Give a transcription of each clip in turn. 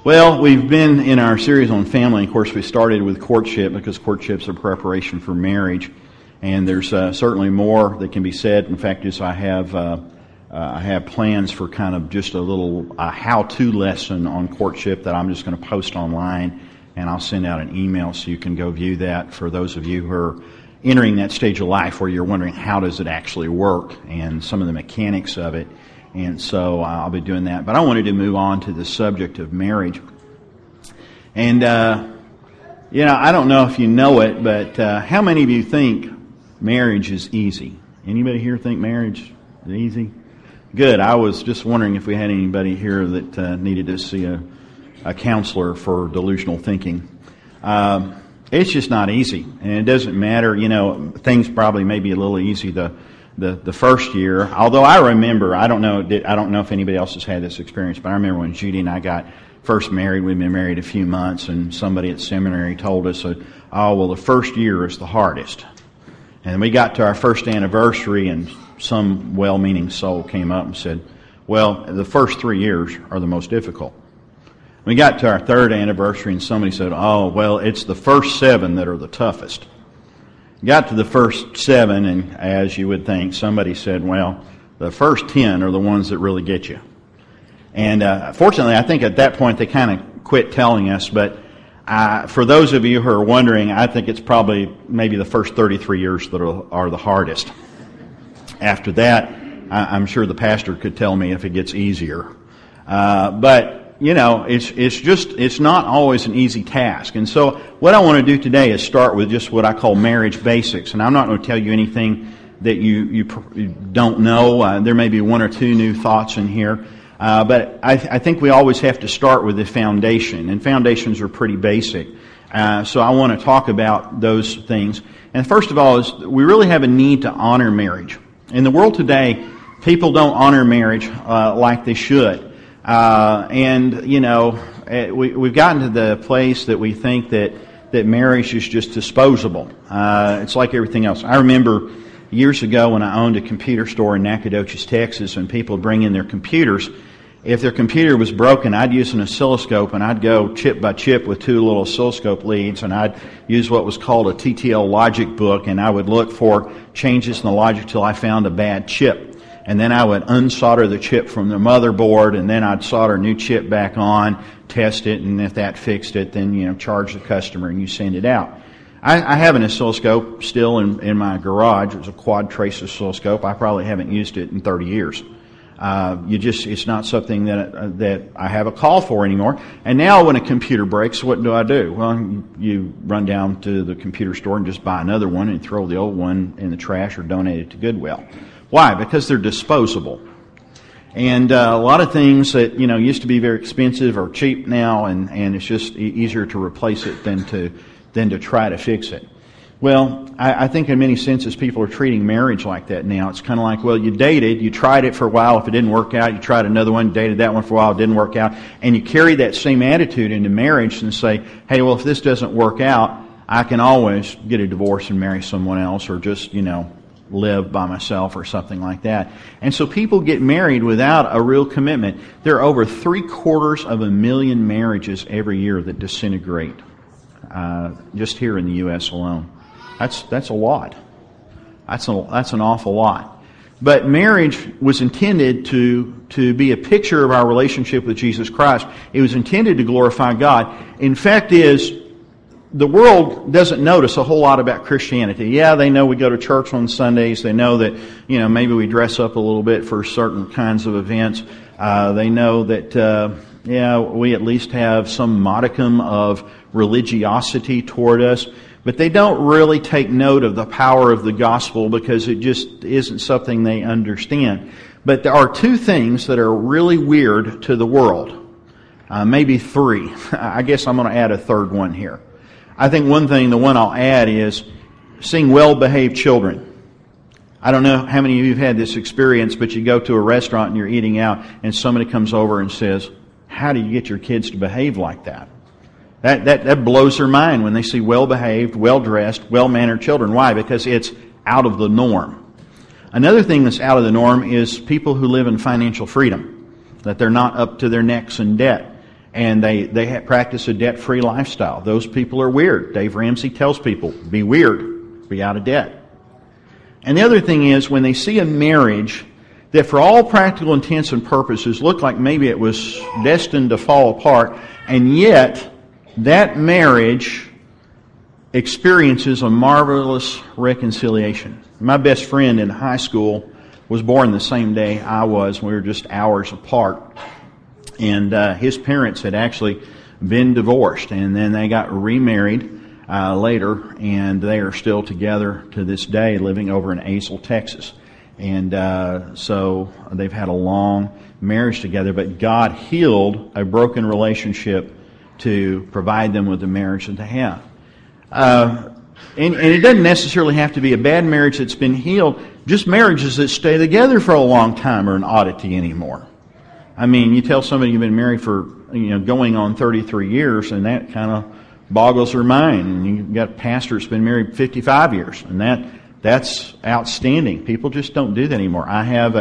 Well, we've been in our series on family. Of course, we started with courtship because courtship's a preparation for marriage, and there's certainly more that can be said. In fact, I have plans for kind of just a little how-to lesson on courtship that I'm just going to post online, and I'll send out an email so you can go view that for those of you who are entering that stage of life where you're wondering how does it actually work and some of the mechanics of it. And so I'll be doing that. But I wanted to move on to the subject of marriage. And, I don't know if you know it, but how many of you think marriage is easy? Anybody here think marriage is easy? Good. I was just wondering if we had anybody here that needed to see a counselor for delusional thinking. It's just not easy. And it doesn't matter, things probably may be a little easy the first year, although I remember, I don't know if anybody else has had this experience, but I remember when Judy and I got first married. We'd been married a few months, and somebody at seminary told us, the first year is the hardest. And we got to our first anniversary, and some well-meaning soul came up and said, well, the first 3 years are the most difficult. We got to our third anniversary, and somebody said, it's the first 7 that are the toughest. Got to the first 7, and as you would think, somebody said, the first 10 are the ones that really get you. And fortunately, I think at that point they kind of quit telling us, but for those of you who are wondering, I think it's probably maybe the first 33 years that are the hardest. After that, I'm sure the pastor could tell me if it gets easier. It's not always an easy task. And so what I want to do today is start with just what I call marriage basics. And I'm not going to tell you anything that you don't know. There may be 1 or 2 new thoughts in here. But I think we always have to start with the foundation. And foundations are pretty basic. So I want to talk about those things. And first of all, is we really have a need to honor marriage. In the world today, people don't honor marriage like they should. We've gotten to the place that we think that marriage is just disposable. It's like everything else. I remember years ago when I owned a computer store in Nacogdoches, Texas, and people would bring in their computers. If their computer was broken, I'd use an oscilloscope, and I'd go chip by chip with 2 little oscilloscope leads, and I'd use what was called a TTL logic book, and I would look for changes in the logic till I found a bad chip. And then I would unsolder the chip from the motherboard, and then I'd solder a new chip back on, test it, and if that fixed it, then, charge the customer and you send it out. I have an oscilloscope still in my garage. It was a quad trace oscilloscope. I probably haven't used it in 30 years. It's not something that I have a call for anymore. And now when a computer breaks, what do? Well, you run down to the computer store and just buy another one and throw the old one in the trash or donate it to Goodwill. Why? Because they're disposable. And a lot of things that, used to be very expensive are cheap now, and it's just easier to replace it than to try to fix it. Well, I think in many senses people are treating marriage like that now. It's kind of like, you dated, you tried it for a while. If it didn't work out, you tried another one, dated that one for a while, it didn't work out. And you carry that same attitude into marriage and say, hey, if this doesn't work out, I can always get a divorce and marry someone else, or just, live by myself or something like that. And so people get married without a real commitment. There are over 750,000 marriages every year that disintegrate, just here in the U.S. alone. That's a lot. That's an awful lot. But marriage was intended to be a picture of our relationship with Jesus Christ. It was intended to glorify God. In fact, the world doesn't notice a whole lot about Christianity. Yeah, they know we go to church on Sundays. They know that, maybe we dress up a little bit for certain kinds of events. They know that, we at least have some modicum of religiosity toward us. But they don't really take note of the power of the gospel because it just isn't something they understand. But there are 2 things that are really weird to the world. Maybe 3. I guess I'm going to add a third one here. I think the one I'll add is seeing well-behaved children. I don't know how many of you have had this experience, but you go to a restaurant and you're eating out and somebody comes over and says, how do you get your kids to behave like that? That blows their mind when they see well-behaved, well-dressed, well-mannered children. Why? Because it's out of the norm. Another thing that's out of the norm is people who live in financial freedom, that they're not up to their necks in debt. And they practice a debt-free lifestyle. Those people are weird. Dave Ramsey tells people, be weird, be out of debt. And the other thing is, when they see a marriage that for all practical intents and purposes looked like maybe it was destined to fall apart, and yet that marriage experiences a marvelous reconciliation. My best friend in high school was born the same day I was. We were just hours apart. And his parents had actually been divorced, and then they got remarried later, and they are still together to this day, living over in Azle, Texas. And so they've had a long marriage together, but God healed a broken relationship to provide them with the marriage that they have. And it doesn't necessarily have to be a bad marriage that's been healed. Just marriages that stay together for a long time are an oddity anymore. I mean, you tell somebody you've been married for, going on 33 years, and that kind of boggles their mind. And you've got a pastor that's been married 55 years, and that's outstanding. People just don't do that anymore. I have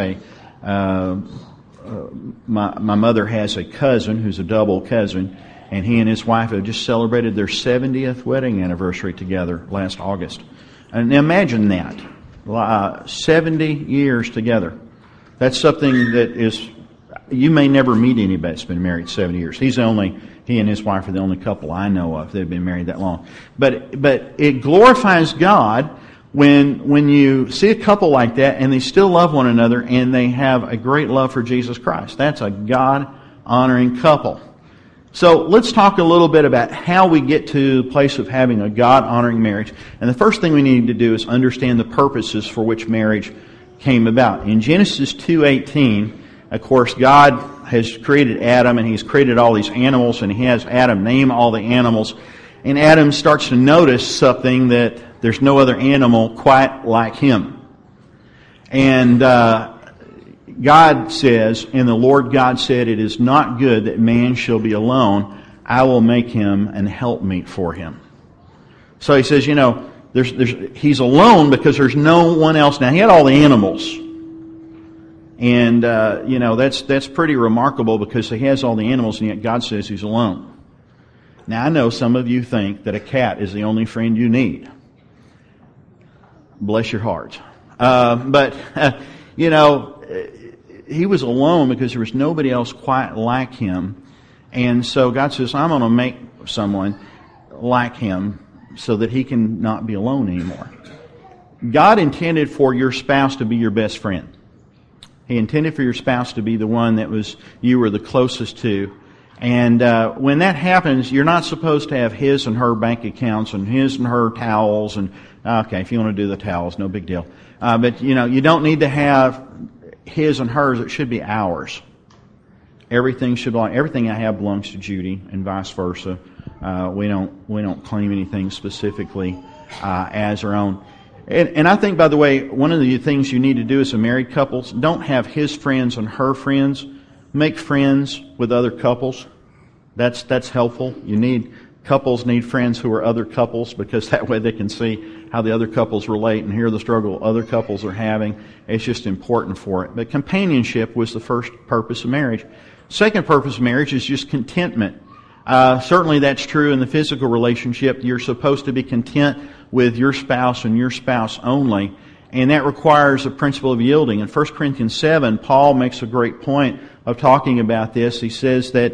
my mother has a cousin who's a double cousin, and he and his wife have just celebrated their 70th wedding anniversary together last August. And now imagine that. 70 years together. That's something that is... You may never meet anybody that's been married 70 years. He and his wife are the only couple I know of that have been married that long. But it glorifies God when you see a couple like that and they still love one another and they have a great love for Jesus Christ. That's a God-honoring couple. So let's talk a little bit about how we get to the place of having a God-honoring marriage. And the first thing we need to do is understand the purposes for which marriage came about. In Genesis 2:18, of course, God has created Adam, and He's created all these animals, and He has Adam name all the animals. And Adam starts to notice something, that there's no other animal quite like him. And God says, and the Lord God said, "It is not good that man shall be alone. I will make him an helpmeet for him." So He says, he's alone because there's no one else. Now, He had all the animals. And, that's pretty remarkable because He has all the animals, and yet God says He's alone. Now, I know some of you think that a cat is the only friend you need. Bless your heart. But He was alone because there was nobody else quite like Him. And so God says, I'm going to make someone like Him so that he can not be alone anymore. God intended for your spouse to be your best friend. He intended for your spouse to be the one that you were the closest to. And when that happens, you're not supposed to have his and her bank accounts and his and her towels. And okay, if you want to do the towels, no big deal. But you don't need to have his and hers. It should be ours. Everything I have belongs to Judy, and vice versa. We don't claim anything specifically as our own. And I think, by the way, one of the things you need to do as a married couple, don't have his friends and her friends. Make friends with other couples. That's helpful. Couples need friends who are other couples, because that way they can see how the other couples relate and hear the struggle other couples are having. It's just important for it. But companionship was the first purpose of marriage. Second purpose of marriage is just contentment. Certainly that's true in the physical relationship. You're supposed to be content with your spouse and your spouse only. And that requires the principle of yielding. In 1 Corinthians 7, Paul makes a great point of talking about this. He says that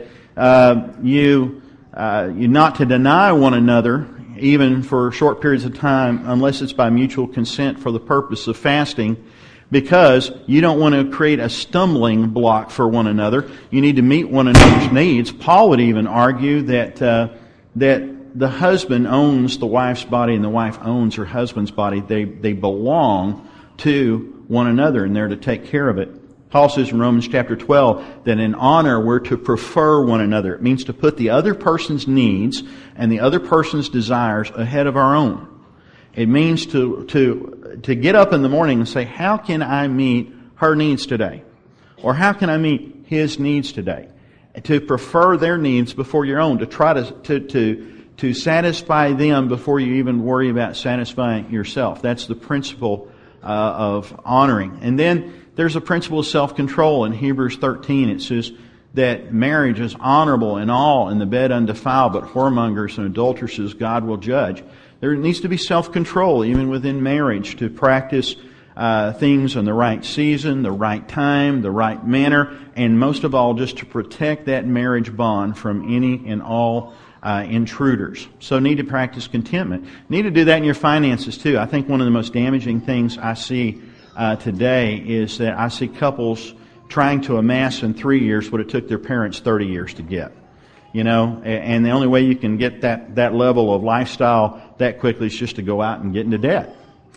you not to deny one another, even for short periods of time, unless it's by mutual consent for the purpose of fasting, because you don't want to create a stumbling block for one another. You need to meet one another's needs. Paul would even argue that the husband owns the wife's body and the wife owns her husband's body. They belong to one another, and they're to take care of it. Paul says in Romans chapter 12 that in honor we're to prefer one another. It means to put the other person's needs and the other person's desires ahead of our own. It means to get up in the morning and say, how can I meet her needs today? Or how can I meet his needs today? To prefer their needs before your own. To try to satisfy them before you even worry about satisfying yourself. That's the principle of honoring. And then there's a principle of self-control. In Hebrews 13 it says that marriage is honorable in all, and the bed undefiled, but whoremongers and adulteresses God will judge. There needs to be self-control even within marriage to practice things in the right season, the right time, the right manner, and most of all, just to protect that marriage bond from any and all intruders. So need to practice contentment. Need to do that in your finances too. I think one of the most damaging things I see today is that I see couples trying to amass in 3 years what it took their parents 30 years to get. You know, and the only way you can get that level of lifestyle that quickly is just to go out and get into debt.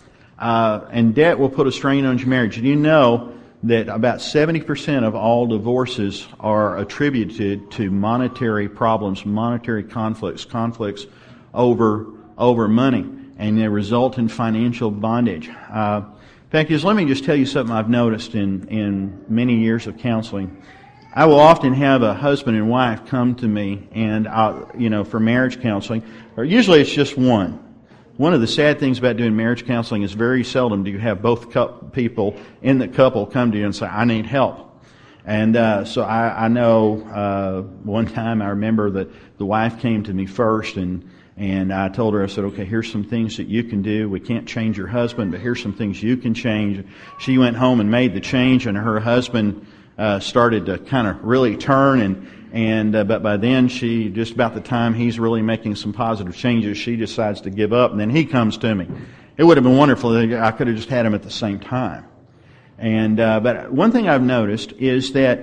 And debt will put a strain on your marriage. Do you know that about 70% of all divorces are attributed to monetary problems, monetary conflicts over money, and they result in financial bondage. In fact, let me just tell you something I've noticed in many years of counseling. I will often have a husband and wife come to me and for marriage counseling, or usually it's just one. One of the sad things about doing marriage counseling is very seldom do you have both people in the couple come to you and say, I need help. And so I know one time I remember that the wife came to me first and I told her, I said, okay, here's some things that you can do. We can't change your husband, but here's some things you can change. She went home and made the change, and her husband started to kind of really turn, but by then just about the time he's really making some positive changes, she decides to give up, and then he comes to me. It would have been wonderful if I could have just had him at the same time. But one thing I've noticed is that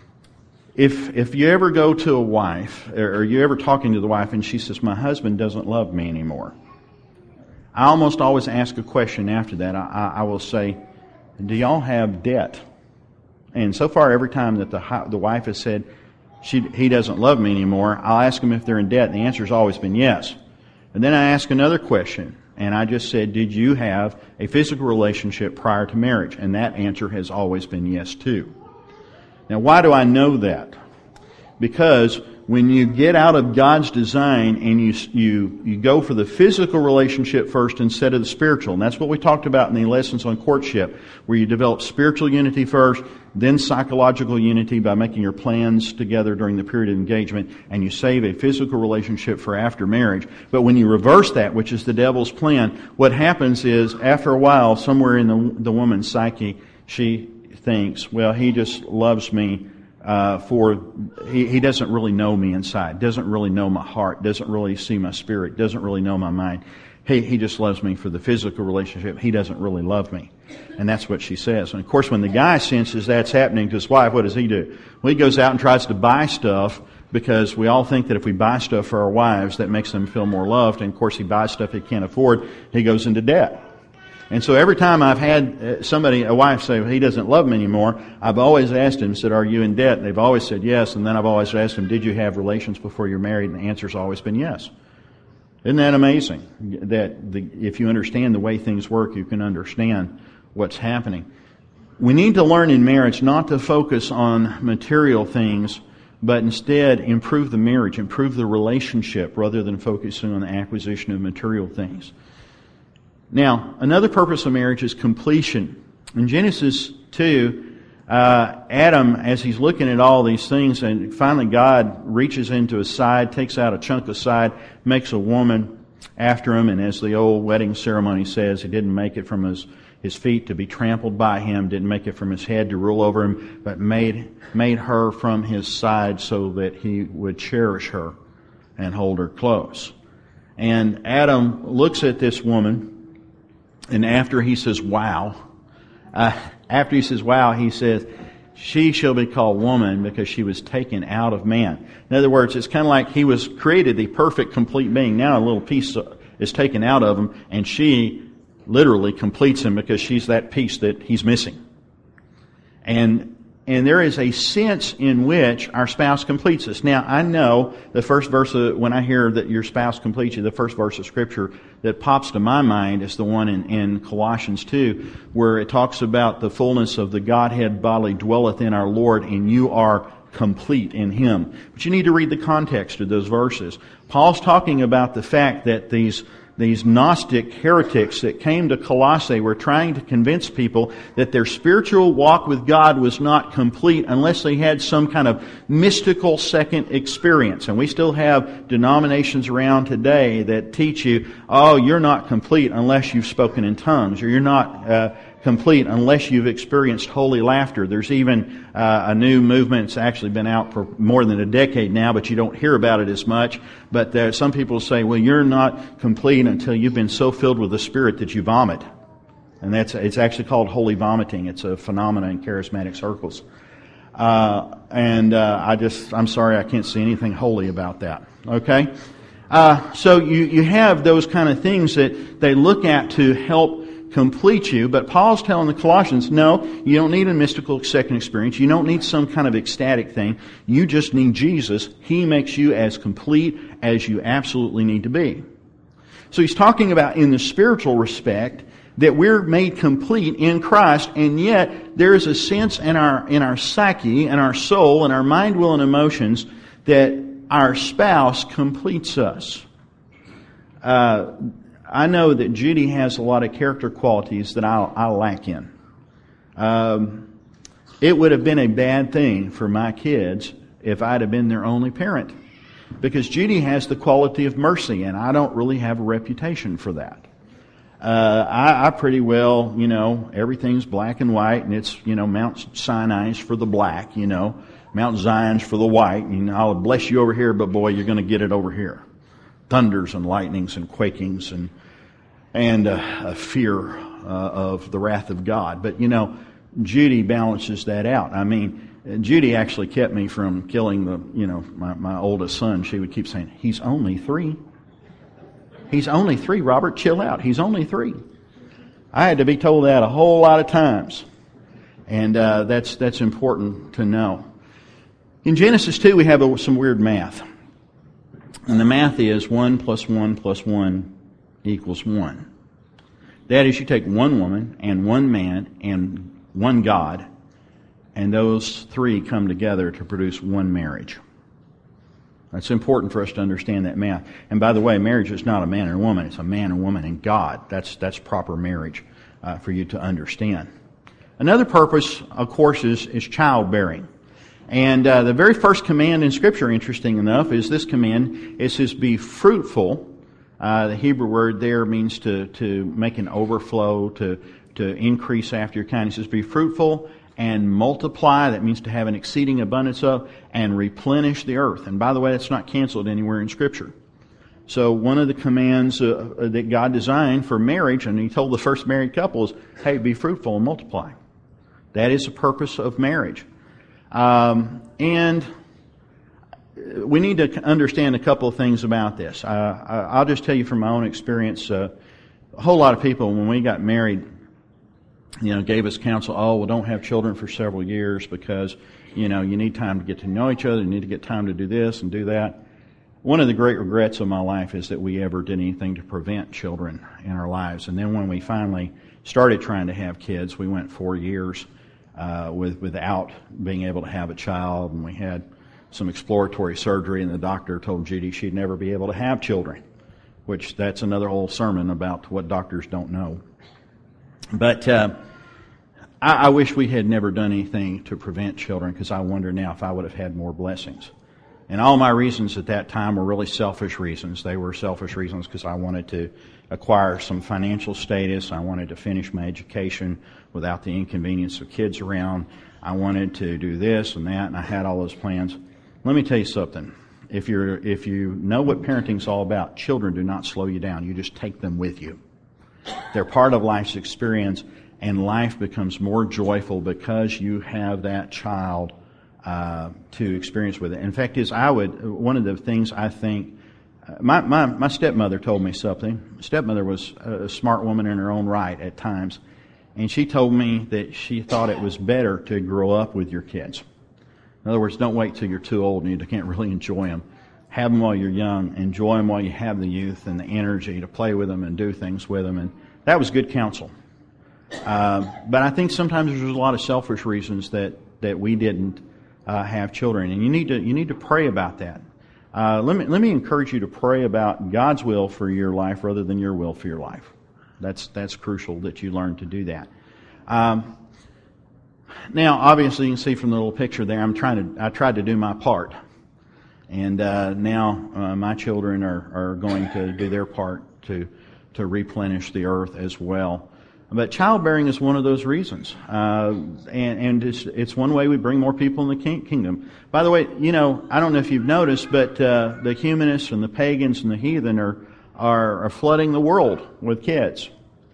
if you ever go to a wife, or you ever talking to the wife, and she says, my husband doesn't love me anymore, I almost always ask a question after that. I will say, do y'all have debt? And so far, every time that the wife has said, he doesn't love me anymore, I'll ask them if they're in debt, and the answer has always been yes. And then I ask another question, and I just said, did you have a physical relationship prior to marriage? And that answer has always been yes too. Now, why do I know that? Because when you get out of God's design and you go for the physical relationship first instead of the spiritual, and that's what we talked about in the lessons on courtship, where you develop spiritual unity first, then psychological unity by making your plans together during the period of engagement, and you save a physical relationship for after marriage. But when you reverse that, which is the devil's plan, what happens is, after a while, somewhere in the woman's psyche, she thinks, well, he just loves me he doesn't really know me inside, doesn't really know my heart, doesn't really see my spirit, doesn't really know my mind. He just loves me for the physical relationship. He doesn't really love me. And that's what she says. And of course, when the guy senses that's happening to his wife, what does he do? Well, he goes out and tries to buy stuff, because we all think that if we buy stuff for our wives, that makes them feel more loved. And of course, he buys stuff he can't afford. He goes into debt. And so every time I've had a wife say, well, he doesn't love me anymore, I've always asked him, said, are you in debt? And they've always said yes. And then I've always asked him, did you have relations before you're married? And the answer's always been yes. Isn't that amazing? That if you understand the way things work, you can understand what's happening. We need to learn in marriage not to focus on material things, but instead improve the marriage, improve the relationship, rather than focusing on the acquisition of material things. Now, another purpose of marriage is completion. In Genesis 2, Adam, as he's looking at all these things, and finally God reaches into his side, takes out a chunk of side, makes a woman after him, and as the old wedding ceremony says, he didn't make it from his feet to be trampled by him, didn't make it from his head to rule over him, but made her from his side so that he would cherish her and hold her close. And Adam looks at this woman, and after he says, wow, he says, she shall be called woman because she was taken out of man. In other words, it's kind of like he was created the perfect, complete being. Now a little piece is taken out of him, and she literally completes him because she's that piece that he's missing. And there is a sense in which our spouse completes us. Now, I know the first verse, when I hear that your spouse completes you, the first verse of Scripture that pops to my mind is the one in Colossians 2, where it talks about the fullness of the Godhead bodily dwelleth in our Lord, and you are complete in Him. But you need to read the context of those verses. Paul's talking about the fact that these Gnostic heretics that came to Colossae were trying to convince people that their spiritual walk with God was not complete unless they had some kind of mystical second experience. And we still have denominations around today that teach you, oh, you're not complete unless you've spoken in tongues, or you're not complete unless you've experienced holy laughter. There's even a new movement. It's actually been out for more than a decade now, but you don't hear about it as much. But some people say, well, you're not complete until you've been so filled with the Spirit that you vomit. And it's actually called holy vomiting. It's a phenomenon in charismatic circles. I'm sorry, I can't see anything holy about that. Okay? So you have those kind of things that they look at to help complete you, but Paul's telling the Colossians, no, you don't need a mystical second experience. You don't need some kind of ecstatic thing. You just need Jesus. He makes you as complete as you absolutely need to be. So he's talking about in the spiritual respect that we're made complete in Christ, and yet there is a sense in our psyche, and our soul, and our mind, will, and emotions that our spouse completes us. I know that Judy has a lot of character qualities that I lack in. It would have been a bad thing for my kids if I'd have been their only parent, because Judy has the quality of mercy, and I don't really have a reputation for that. I pretty well, everything's black and white, and it's, Mount Sinai's for the black, Mount Zion's for the white, and I'll bless you over here, but boy, you're going to get it over here. Thunders and lightnings and quakings and a fear of the wrath of God. But, Judy balances that out. I mean, Judy actually kept me from killing my oldest son. She would keep saying, he's only 3. He's only 3, Robert, chill out. He's only 3. I had to be told that a whole lot of times. And that's important to know. In Genesis 2, we have some weird math. And the math is 1 plus 1 plus 1 equals 1. That is, you take one woman and one man and one God, and those 3 come together to produce one marriage. It's important for us to understand that math. And by the way, marriage is not a man and a woman. It's a man and woman and God. That's proper marriage for you to understand. Another purpose, of course, is childbearing. And the very first command in Scripture, interesting enough, is this command. It says, be fruitful. The Hebrew word there means to make an overflow, to increase after your kind. It says, be fruitful and multiply. That means to have an exceeding abundance of, and replenish the earth. And by the way, that's not canceled anywhere in Scripture. So one of the commands that God designed for marriage, and He told the first married couple, is, hey, be fruitful and multiply. That is the purpose of marriage. And we need to understand a couple of things about this. I'll just tell you from my own experience, a whole lot of people, when we got married, gave us counsel, don't have children for several years because, you need time to get to know each other, you need to get time to do this and do that. One of the great regrets of my life is that we ever did anything to prevent children in our lives. And then when we finally started trying to have kids, we went 4 years without being able to have a child, and we had some exploratory surgery, and the doctor told Judy she'd never be able to have children, which that's another whole sermon about what doctors don't know. But I wish we had never done anything to prevent children, because I wonder now if I would have had more blessings. And all my reasons at that time were really selfish reasons. They were selfish reasons because I wanted to acquire some financial status. I wanted to finish my education without the inconvenience of kids around. I wanted to do this and that, and I had all those plans. Let me tell you something. If you know what parenting's all about, children do not slow you down. You just take them with you. They're part of life's experience, and life becomes more joyful because you have that child to experience with it. In fact, one of the things I think, my stepmother told me something. Stepmother was a smart woman in her own right at times, and she told me that she thought it was better to grow up with your kids. In other words, don't wait till you're too old and you can't really enjoy them. Have them while you're young. Enjoy them while you have the youth and the energy to play with them and do things with them. And that was good counsel. But I think sometimes there's a lot of selfish reasons that we didn't have children, and you need to pray about that. let me encourage you to pray about God's will for your life rather than your will for your life. That's crucial that you learn to do that. Now, obviously, you can see from the little picture there, I tried to do my part, and now my children are going to do their part to replenish the earth as well. But childbearing is one of those reasons, and it's one way we bring more people in the kingdom. By the way, I don't know if you've noticed, but the humanists and the pagans and the heathen are flooding the world with kids.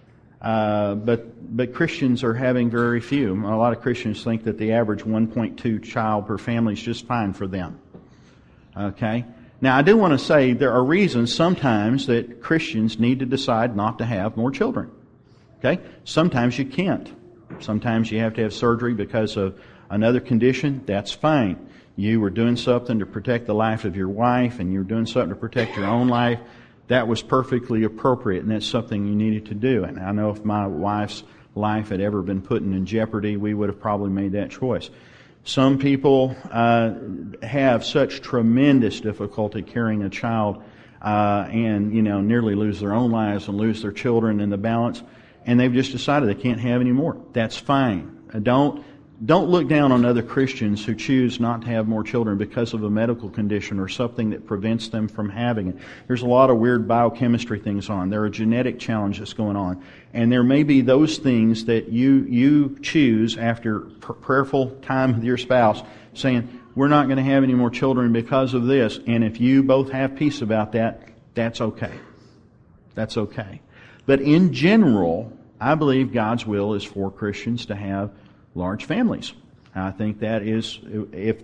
But Christians are having very few. A lot of Christians think that the average 1.2 child per family is just fine for them. Okay? Now, I do want to say there are reasons sometimes that Christians need to decide not to have more children. Okay? Sometimes you can't. Sometimes you have to have surgery because of another condition. That's fine. You were doing something to protect the life of your wife, and you were doing something to protect your own life. That was perfectly appropriate, and that's something you needed to do. And I know if my wife's life had ever been put in jeopardy, we would have probably made that choice. Some people have such tremendous difficulty carrying a child and nearly lose their own lives and lose their children in the balance, and they've just decided they can't have any more. That's fine. Don't look down on other Christians who choose not to have more children because of a medical condition or something that prevents them from having it. There's a lot of weird biochemistry things on. There are genetic challenges going on. And there may be those things that you choose after prayerful time with your spouse saying, we're not going to have any more children because of this. And if you both have peace about that, that's okay. That's okay. But in general, I believe God's will is for Christians to have large families. I think that is if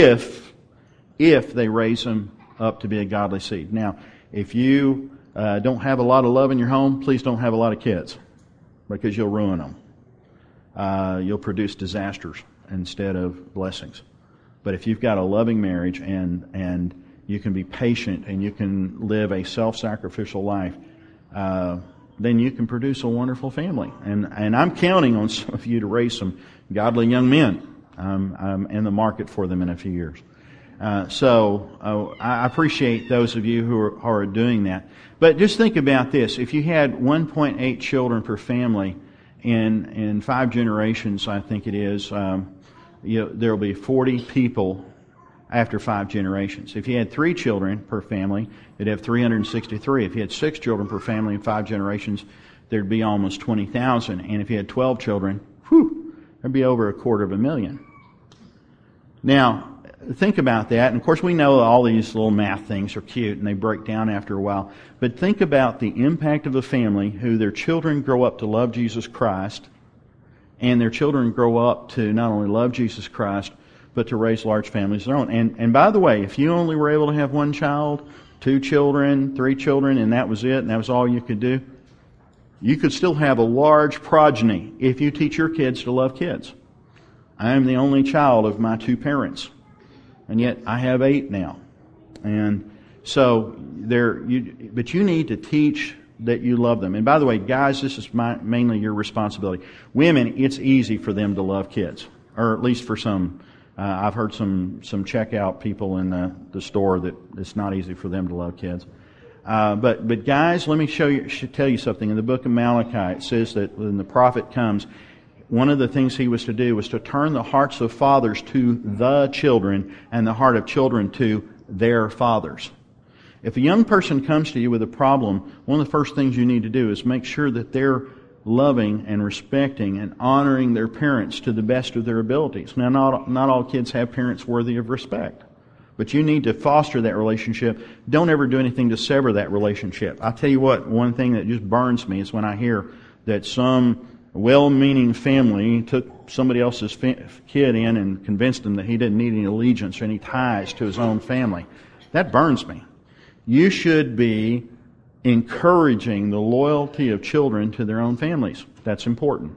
they raise them up to be a godly seed. Now, if you don't have a lot of love in your home, please don't have a lot of kids, because you'll ruin them. You'll produce disasters instead of blessings. But if you've got a loving marriage and you can be patient and you can live a self-sacrificial life, then you can produce a wonderful family. And I'm counting on some of you to raise some godly young men. I'm in the market for them in a few years. So I appreciate those of you who are doing that. But just think about this. If you had 1.8 children per family in 5 generations, I think it is, there will be 40 people after 5 generations. If you had 3 children per family, you'd have 363. If you had 6 children per family in 5 generations, there'd be almost 20,000. And if you had 12 children, there'd be over 250,000. Now, think about that. And of course, we know all these little math things are cute and they break down after a while. But think about the impact of a family who their children grow up to love Jesus Christ, and their children grow up to not only love Jesus Christ, but to raise large families of their own. And by the way, if you only were able to have 1 child, 2 children, 3 children, and that was it, and that was all you could do, you could still have a large progeny if you teach your kids to love kids. I am the only child of my 2 parents, and yet I have 8 now. And so but you need to teach that you love them. And by the way, guys, this is mainly your responsibility. Women, it's easy for them to love kids, or at least for some. I've heard some checkout people in the store that it's not easy for them to love kids. But guys, let me tell you something. In the book of Malachi, it says that when the prophet comes, one of the things he was to do was to turn the hearts of fathers to the children and the heart of children to their fathers. If a young person comes to you with a problem, one of the first things you need to do is make sure that they're loving and respecting and honoring their parents to the best of their abilities. Now, not all kids have parents worthy of respect, but you need to foster that relationship. Don't ever do anything to sever that relationship. I'll tell you what, one thing that just burns me is when I hear that some well-meaning family took somebody else's kid in and convinced him that he didn't need any allegiance or any ties to his own family. That burns me. You should be encouraging the loyalty of children to their own families. That's important.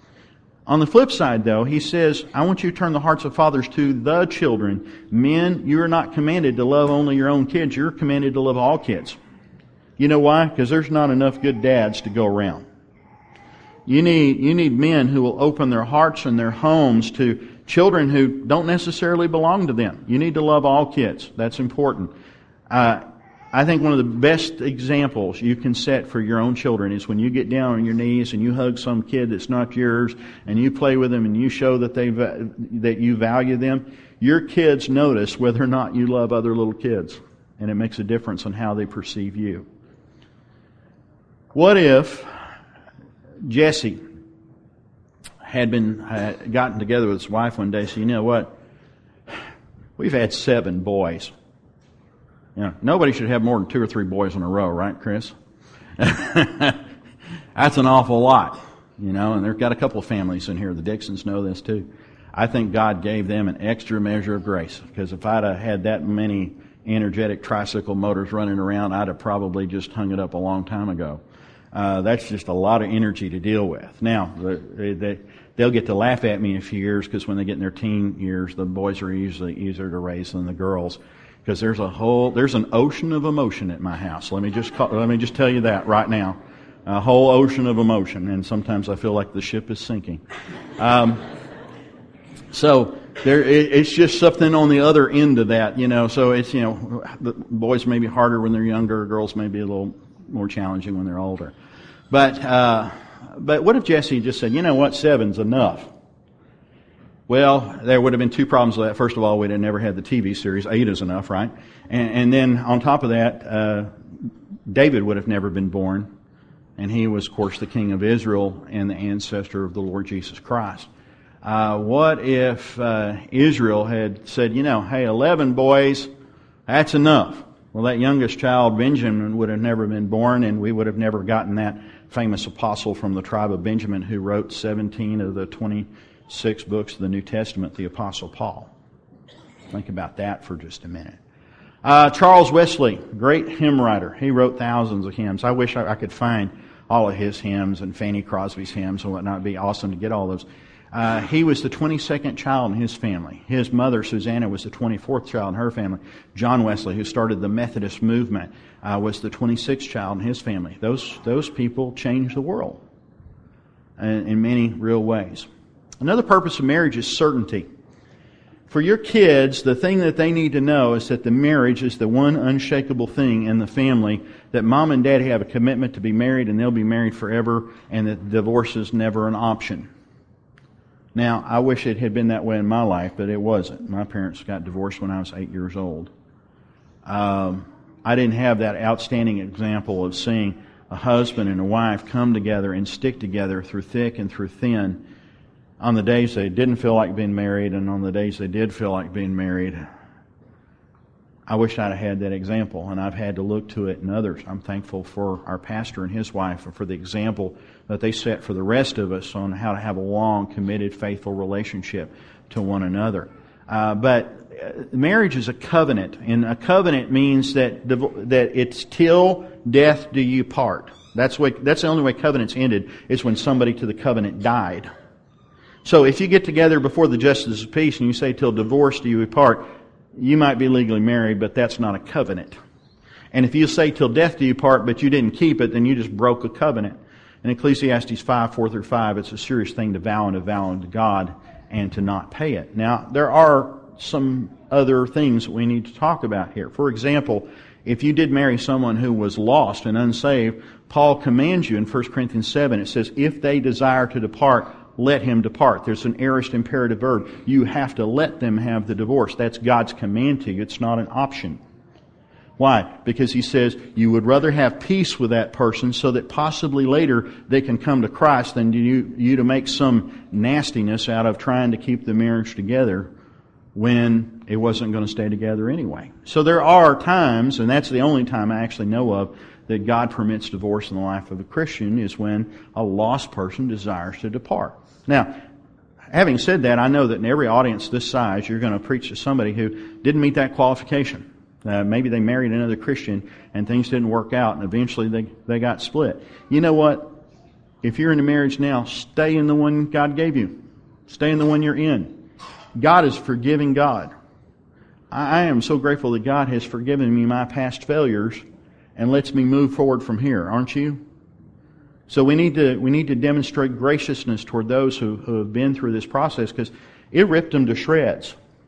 On the flip side, though, he says, I want you to turn the hearts of fathers to the children. Men, you're not commanded to love only your own kids. You're commanded to love all kids. You know why? Because there's not enough good dads to go around. You need men who will open their hearts and their homes to children who don't necessarily belong to them. You need to love all kids. That's important. I think one of the best examples you can set for your own children is when you get down on your knees and you hug some kid that's not yours and you play with them and you show that that you value them. Your kids notice whether or not you love other little kids, and it makes a difference on how they perceive you. What if Jesse had gotten together with his wife one day and said, you know what? We've had 7 boys. You know, nobody should have more than 2 or 3 boys in a row, right, Chris? That's an awful lot, you know, and they've got a couple of families in here. The Dixons know this too. I think God gave them an extra measure of grace, because if I'd have had that many energetic tricycle motors running around, I'd have probably just hung it up a long time ago. That's just a lot of energy to deal with. Now, they'll get to laugh at me in a few years, because when they get in their teen years, the boys are usually easier to raise than the girls. Because there's an ocean of emotion at my house. Let me just tell you that right now. A whole ocean of emotion, and sometimes I feel like the ship is sinking. So it's just something on the other end of that, you know. So it's, you know, the boys may be harder when they're younger, girls may be a little more challenging when they're older. But what if Jesse just said, you know what, 7's enough? Well, there would have been 2 problems with that. First of all, we'd have never had the TV series. 8 is enough, right? And then on top of that, David would have never been born. And he was, of course, the king of Israel and the ancestor of the Lord Jesus Christ. What if Israel had said, you know, hey, 11 boys, that's enough. Well, that youngest child, Benjamin, would have never been born, and we would have never gotten that famous apostle from the tribe of Benjamin who wrote 17 of the 26 books of the New Testament, the Apostle Paul. Think about that for just a minute. Charles Wesley, great hymn writer. He wrote thousands of hymns. I wish I could find all of his hymns and Fanny Crosby's hymns and whatnot. It'd be awesome to get all those. He was the 22nd child in his family. His mother, Susanna, was the 24th child in her family. John Wesley, who started the Methodist movement, was the 26th child in his family. Those people changed the world in many real ways. Another purpose of marriage is certainty. For your kids, the thing that they need to know is that the marriage is the one unshakable thing in the family, that mom and dad have a commitment to be married and they'll be married forever, and that divorce is never an option. Now, I wish it had been that way in my life, but it wasn't. My parents got divorced when I was 8 years old. I didn't have that outstanding example of seeing a husband and a wife come together and stick together through thick and through thin on the days they didn't feel like being married and on the days they did feel like being married. I wish I'd have had that example, and I've had to look to it in others. I'm thankful for our pastor and his wife and for the example that they set for the rest of us on how to have a long, committed, faithful relationship to one another. But marriage is a covenant, and a covenant means that it's till death do you part. That's the only way covenants ended, is when somebody to the covenant died. So if you get together before the justice of peace and you say till divorce do you part, you might be legally married, but that's not a covenant. And if you say till death do you part, but you didn't keep it, then you just broke a covenant. In Ecclesiastes 5:4-5, it's a serious thing to vow unto God and to not pay it. Now, there are some other things that we need to talk about here. For example, if you did marry someone who was lost and unsaved, Paul commands you in 1 Corinthians 7, it says, if they desire to depart, let him depart. There's an aorist imperative verb. You have to let them have the divorce. That's God's command to you. It's not an option. Why? Because he says you would rather have peace with that person so that possibly later they can come to Christ than you to make some nastiness out of trying to keep the marriage together when it wasn't going to stay together anyway. So there are times, and that's the only time I actually know of, that God permits divorce in the life of a Christian, is when a lost person desires to depart. Now, having said that, I know that in every audience this size, you're going to preach to somebody who didn't meet that qualification. Maybe they married another Christian and things didn't work out and eventually they got split. You know what? If you're in a marriage now, stay in the one God gave you. Stay in the one you're in. God is forgiving God. I am so grateful that God has forgiven me my past failures and lets me move forward from here, aren't you? So we need to demonstrate graciousness toward those who have been through this process, because it ripped them to shreds.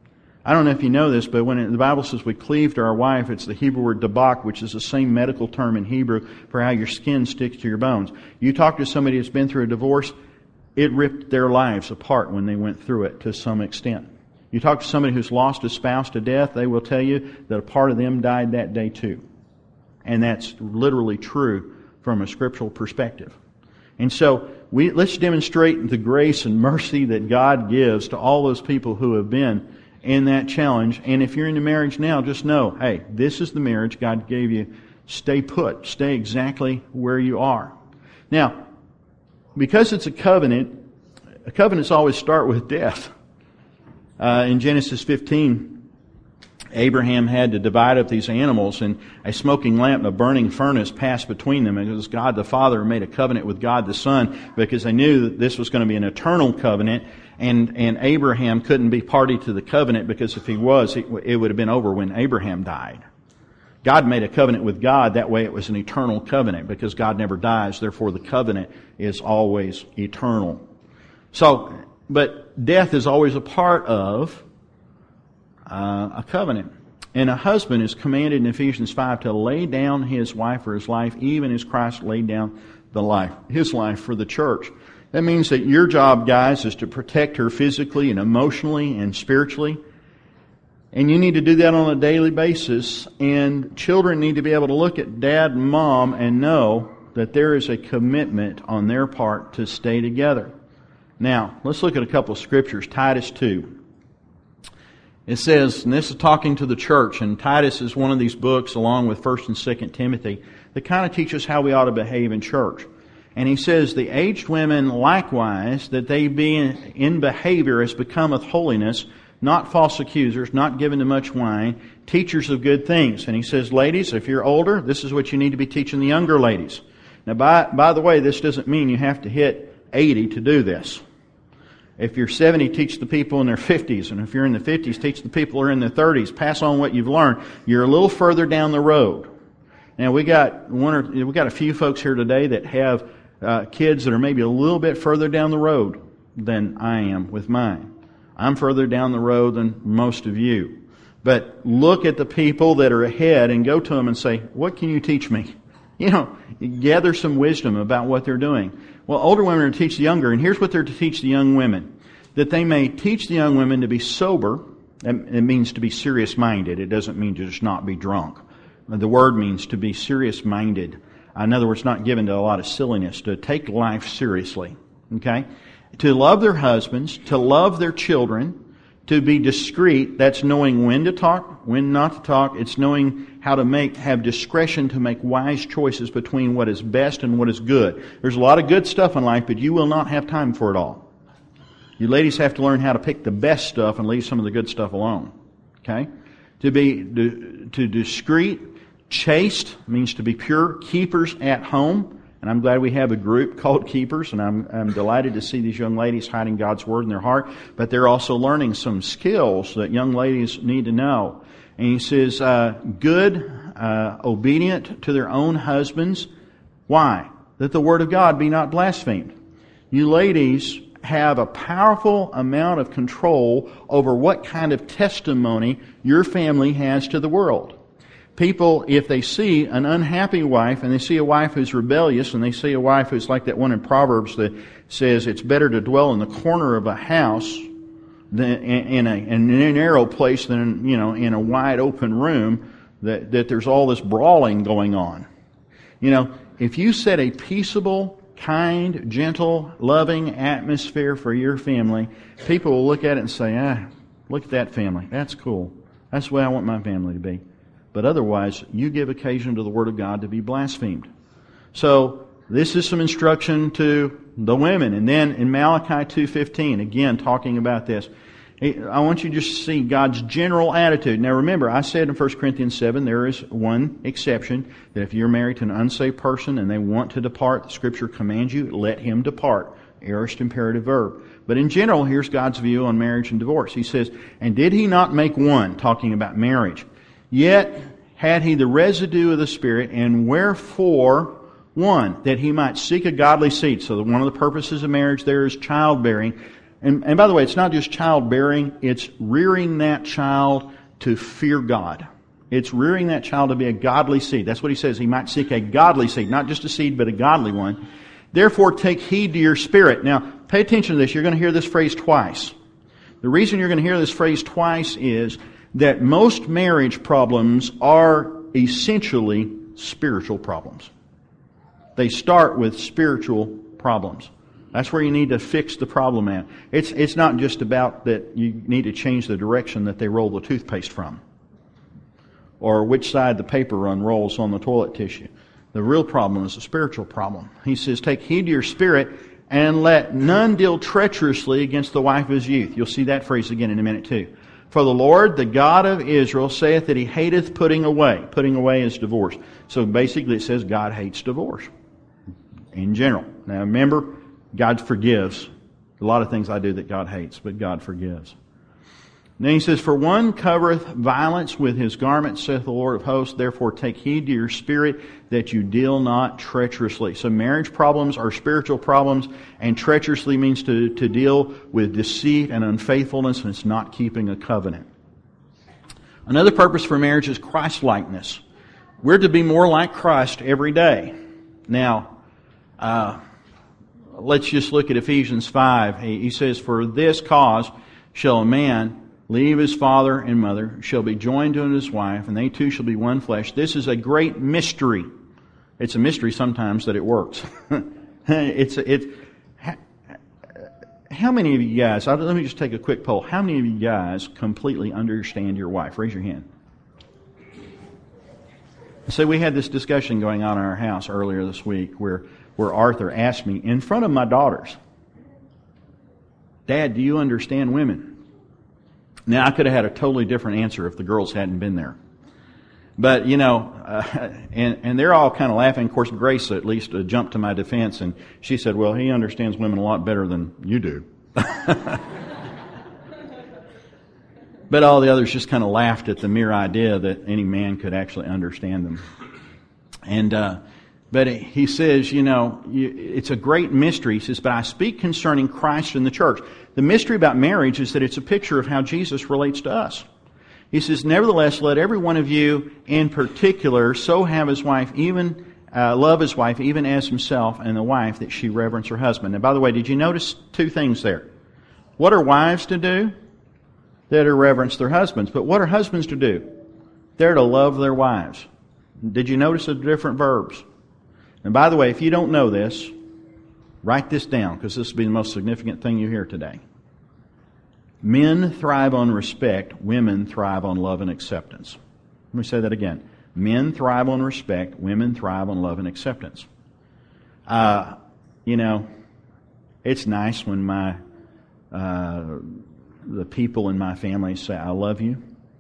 I don't know if you know this, but when the Bible says we cleave to our wife, it's the Hebrew word dabak, which is the same medical term in Hebrew for how your skin sticks to your bones. You talk to somebody that's been through a divorce, it ripped their lives apart when they went through it to some extent. You talk to somebody who's lost a spouse to death, they will tell you that a part of them died that day too. And that's literally true from a scriptural perspective. And so let's demonstrate the grace and mercy that God gives to all those people who have been in that challenge. And if you're in a marriage now, just know, hey, this is the marriage God gave you. Stay put. Stay exactly where you are. Now, because it's a covenants always start with death. In Genesis 15, Abraham had to divide up these animals, and a smoking lamp and a burning furnace passed between them. And it was God the Father who made a covenant with God the Son, because they knew that this was going to be an eternal covenant, and Abraham couldn't be party to the covenant, because if he was, it would have been over when Abraham died. God made a covenant with God, that way it was an eternal covenant, because God never dies, therefore the covenant is always eternal. So, but death is always a part of a covenant. And a husband is commanded in Ephesians 5 to lay down his wife for his life, even as Christ laid down his life for the church. That means that your job, guys, is to protect her physically and emotionally and spiritually. And you need to do that on a daily basis. And children need to be able to look at dad and mom and know that there is a commitment on their part to stay together. Now, let's look at a couple of scriptures. Titus 2. It says, and this is talking to the church, and Titus is one of these books, along with 1 and 2 Timothy, that kind of teach us how we ought to behave in church. And he says, the aged women likewise, that they be in behavior as becometh holiness, not false accusers, not given to much wine, teachers of good things. And he says, ladies, if you're older, this is what you need to be teaching the younger ladies. Now, by the way, this doesn't mean you have to hit 80 to do this. If you're 70, teach the people in their 50s. And if you're in the 50s, teach the people who are in their 30s. Pass on what you've learned. You're a little further down the road. Now, we got a few folks here today that have kids that are maybe a little bit further down the road than I am with mine. I'm further down the road than most of you. But look at the people that are ahead and go to them and say, what can you teach me? Gather some wisdom about what they're doing. Well, older women are to teach the younger, and here's what they're to teach the young women. That they may teach the young women to be sober. It means to be serious-minded. It doesn't mean to just not be drunk. The word means to be serious-minded. In other words, not given to a lot of silliness, to take life seriously. Okay? To love their husbands, to love their children, to be discreet. That's knowing when to talk, when not to talk. It's knowing how to have discretion to make wise choices between what is best and what is good. There's a lot of good stuff in life, but you will not have time for it all. You ladies have to learn how to pick the best stuff and leave some of the good stuff alone. Okay? To be discreet, chaste means to be pure, keepers at home. And I'm glad we have a group called Keepers, and I'm delighted to see these young ladies hiding God's Word in their heart. But they're also learning some skills that young ladies need to know. And he says, good, obedient to their own husbands. Why? That the Word of God be not blasphemed. You ladies have a powerful amount of control over what kind of testimony your family has to the world. People, if they see an unhappy wife, and they see a wife who's rebellious, and they see a wife who's like that one in Proverbs that says it's better to dwell in the corner of a house than in a narrow place than in a wide open room, that there's all this brawling going on. If you set a peaceable, kind, gentle, loving atmosphere for your family, people will look at it and say, look at that family. That's cool. That's the way I want my family to be. But otherwise, you give occasion to the Word of God to be blasphemed. So, this is some instruction to the women. And then in Malachi 2:15, again, talking about this, I want you to just see God's general attitude. Now remember, I said in 1 Corinthians 7, there is one exception, that if you're married to an unsaved person and they want to depart, the Scripture commands you, let him depart. Aorist imperative verb. But in general, here's God's view on marriage and divorce. He says, and did he not make one, talking about marriage? Yet had he the residue of the Spirit, and wherefore one, that he might seek a godly seed. So one of the purposes of marriage there is childbearing. And by the way, it's not just childbearing, it's rearing that child to fear God. It's rearing that child to be a godly seed. That's what he says. He might seek a godly seed, not just a seed, but a godly one. Therefore, take heed to your spirit. Now, pay attention to this. You're going to hear this phrase twice. The reason you're going to hear this phrase twice is that most marriage problems are essentially spiritual problems. They start with spiritual problems. That's where you need to fix the problem at. It's not just about that you need to change the direction that they roll the toothpaste from, or which side the paper unrolls on the toilet tissue. The real problem is a spiritual problem. He says, take heed to your spirit, and let none deal treacherously against the wife of his youth. You'll see that phrase again in a minute too. For the Lord, the God of Israel, saith that he hateth putting away. Putting away is divorce. So basically it says God hates divorce in general. Now remember, God forgives. A lot of things I do that God hates, but God forgives. Then he says, for one covereth violence with his garment, saith the Lord of hosts, therefore take heed to your spirit that you deal not treacherously. So marriage problems are spiritual problems, and treacherously means to deal with deceit and unfaithfulness, and it's not keeping a covenant. Another purpose for marriage is Christ-likeness. We're to be more like Christ every day. Now, let's just look at Ephesians 5. He says, for this cause shall a man leave his father and mother, shall be joined to his wife, and they two shall be one flesh. This is a great mystery. It's a mystery sometimes that it works. How many of you guys, let me just take a quick poll. How many of you guys completely understand your wife? Raise your hand. So we had this discussion going on in our house earlier this week where Arthur asked me in front of my daughters, Dad, do you understand women? Now, I could have had a totally different answer if the girls hadn't been there. But, and they're all kind of laughing. Of course, Grace at least jumped to my defense, and she said, well, he understands women a lot better than you do. But all the others just kind of laughed at the mere idea that any man could actually understand them. And but he says, it's a great mystery. He says, but I speak concerning Christ and the church. The mystery about marriage is that it's a picture of how Jesus relates to us. He says, nevertheless, let every one of you in particular so have his wife, even love his wife, even as himself, and the wife that she reverence her husband. And by the way, did you notice two things there? What are wives to do? They're to reverence their husbands. But what are husbands to do? They're to love their wives. Did you notice the different verbs? And by the way, if you don't know this, write this down, because this will be the most significant thing you hear today. Men thrive on respect. Women thrive on love and acceptance. Let me say that again. Men thrive on respect. Women thrive on love and acceptance. It's nice when the people in my family say, I love you.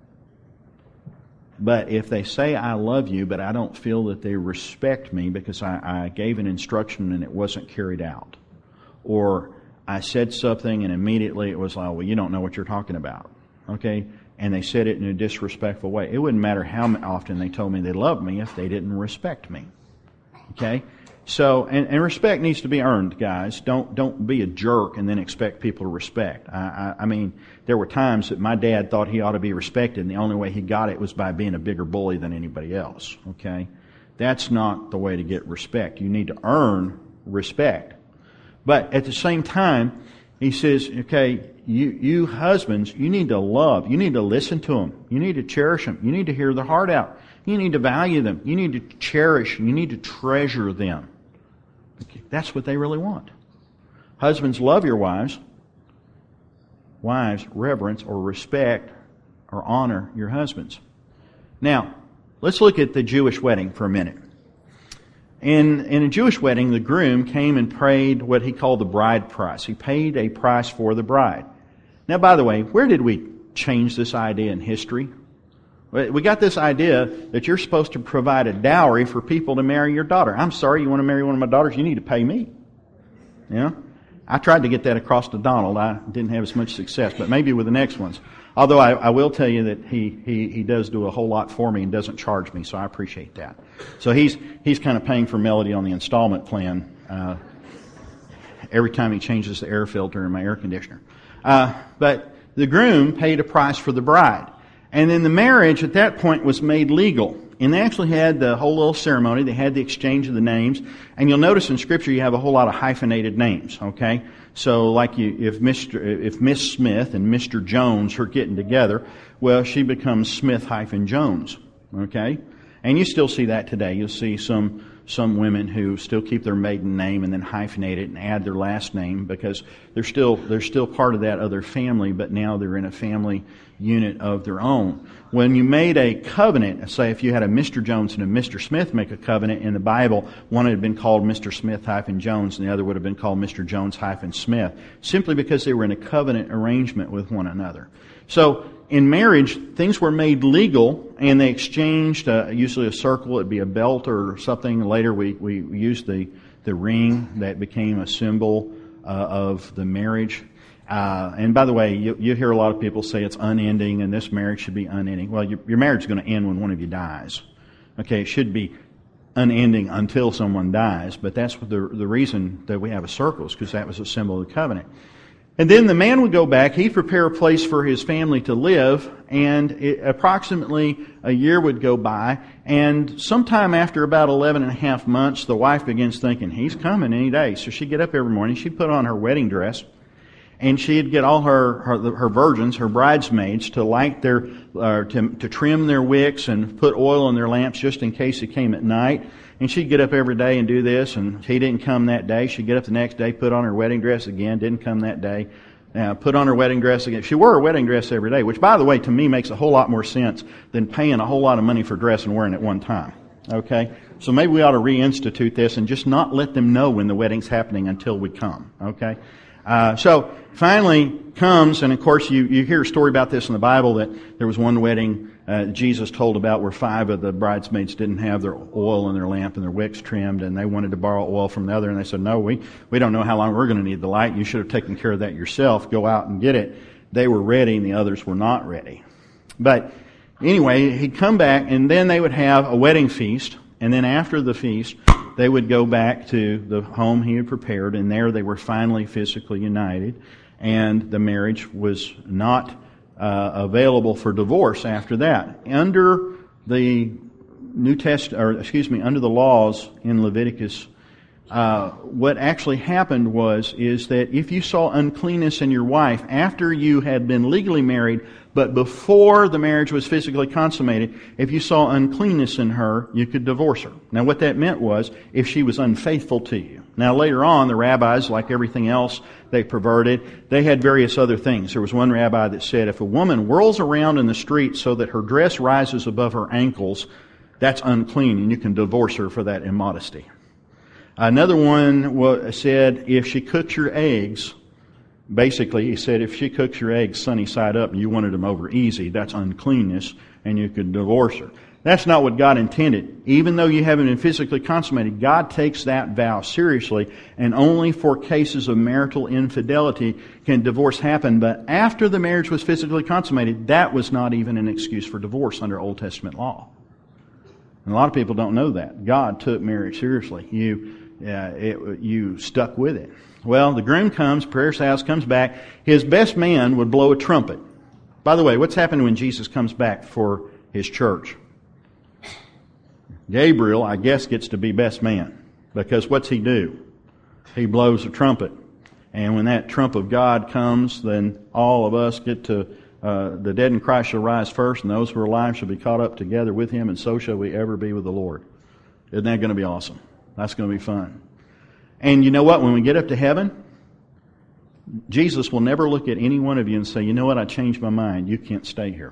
But if they say I love you, but I don't feel that they respect me because I gave an instruction and it wasn't carried out, or I said something and immediately it was like, well, you don't know what you're talking about, okay? And they said it in a disrespectful way. It wouldn't matter how often they told me they loved me if they didn't respect me, okay? So, and respect needs to be earned, guys. Don't be a jerk and then expect people to respect. I mean, there were times that my dad thought he ought to be respected, and the only way he got it was by being a bigger bully than anybody else, okay? That's not the way to get respect. You need to earn respect. But at the same time, he says, okay, you husbands, you need to love. You need to listen to them. You need to cherish them. You need to hear their heart out. You need to value them. You need to cherish. You need to treasure them. That's what they really want. Husbands, love your wives. Wives, reverence or respect or honor your husbands. Now, let's look at the Jewish wedding for a minute. In a Jewish wedding, the groom came and paid what he called the bride price. He paid a price for the bride. Now, by the way, where did we change this idea in history? We got this idea that you're supposed to provide a dowry for people to marry your daughter. I'm sorry, you want to marry one of my daughters, you need to pay me. I tried to get that across to Donald. I didn't have as much success, but maybe with the next ones. Although I will tell you that he does do a whole lot for me and doesn't charge me, so I appreciate that. So he's kind of paying for Melody on the installment plan every time he changes the air filter in my air conditioner. But the groom paid a price for the bride. And then the marriage at that point was made legal. And they actually had the whole little ceremony. They had the exchange of the names. And you'll notice in Scripture you have a whole lot of hyphenated names, okay? So like if Miss Smith and Mr. Jones are getting together, well, she becomes Smith-Jones, okay? And you still see that today. You'll see some women who still keep their maiden name and then hyphenate it and add their last name because they're still part of that other family, but now they're in a family unit of their own. When you made a covenant, say if you had a Mr. Jones and a Mr. Smith make a covenant in the Bible, one had been called Mr. Smith-Jones and the other would have been called Mr. Jones-Smith, simply because they were in a covenant arrangement with one another. So in marriage, things were made legal, and they exchanged usually a circle. It'd be a belt or something. Later, we used the ring that became a symbol of the marriage. And by the way, you hear a lot of people say it's unending, and this marriage should be unending. Well, your marriage is going to end when one of you dies. Okay, it should be unending until someone dies, but that's the reason that we have a circle is because that was a symbol of the covenant. And then the man would go back, he'd prepare a place for his family to live, and approximately a year would go by, and sometime after about 11 and a half months, the wife begins thinking, he's coming any day. So she'd get up every morning, she'd put on her wedding dress, and she'd get all her virgins, her bridesmaids, to light to trim their wicks and put oil in their lamps just in case he came at night. And she'd get up every day and do this, and he didn't come that day. She'd get up the next day, put on her wedding dress again, didn't come that day. Put on her wedding dress again. She wore her wedding dress every day, which, by the way, to me makes a whole lot more sense than paying a whole lot of money for a dress and wearing it one time. Okay? So maybe we ought to reinstitute this and just not let them know when the wedding's happening until we come. Okay? So finally comes, and of course you hear a story about this in the Bible that there was one wedding Jesus told about where 5 of the bridesmaids didn't have their oil in their lamp and their wicks trimmed, and they wanted to borrow oil from the other, and they said, no, we don't know how long we're going to need the light. You should have taken care of that yourself. Go out and get it. They were ready, and the others were not ready. But anyway, he'd come back, and then they would have a wedding feast, and then after the feast, they would go back to the home he had prepared, and there they were finally physically united, and the marriage was not available for divorce after that. Under the under the laws in Leviticus, what actually happened is that if you saw uncleanness in your wife after you had been legally married, but before the marriage was physically consummated, if you saw uncleanness in her, you could divorce her. Now what that meant was if she was unfaithful to you. Now later on, the rabbis, like everything else they perverted, they had various other things. There was one rabbi that said if a woman whirls around in the street so that her dress rises above her ankles, that's unclean and you can divorce her for that immodesty. Another one said if she cooks your eggs, basically he said if she cooks your eggs sunny side up and you wanted them over easy, that's uncleanness and you could divorce her. That's not what God intended. Even though you haven't been physically consummated, God takes that vow seriously, and only for cases of marital infidelity can divorce happen. But after the marriage was physically consummated, that was not even an excuse for divorce under Old Testament law. And a lot of people don't know that. God took marriage seriously. You stuck with it. Well, the groom comes, prayer's house, comes back. His best man would blow a trumpet. By the way, what's happened when Jesus comes back for His church? Gabriel, I guess, gets to be best man. Because what's he do? He blows a trumpet. And when that trump of God comes, then all of us get to, the dead in Christ shall rise first, and those who are alive shall be caught up together with Him, and so shall we ever be with the Lord. Isn't that going to be awesome? That's going to be fun. And you know what? When we get up to heaven, Jesus will never look at any one of you and say, you know what, I changed my mind. You can't stay here.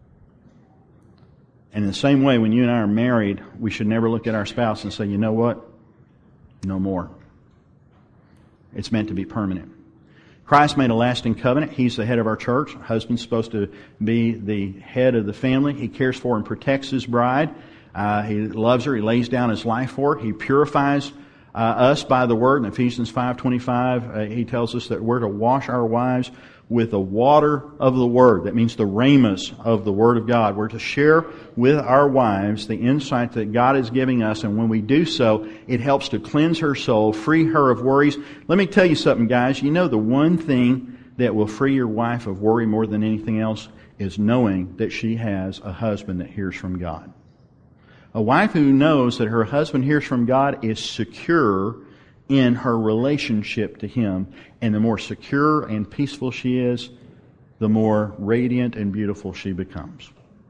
And in the same way, when you and I are married, we should never look at our spouse and say, you know what? No more. It's meant to be permanent. Christ made a lasting covenant. He's the head of our church. A husband's supposed to be the head of the family. He cares for and protects his bride. He loves her. He lays down his life for her. He purifies us by the Word. In Ephesians 5:25, he tells us that we're to wash our wives with the water of the Word. That means the rhemas of the Word of God. We're to share with our wives the insight that God is giving us, and when we do so, it helps to cleanse her soul, free her of worries. Let me tell you something, guys. You know the one thing that will free your wife of worry more than anything else is knowing that she has a husband that hears from God. A wife who knows that her husband hears from God is secure in her relationship to Him. And the more secure and peaceful she is, the more radiant and beautiful she becomes.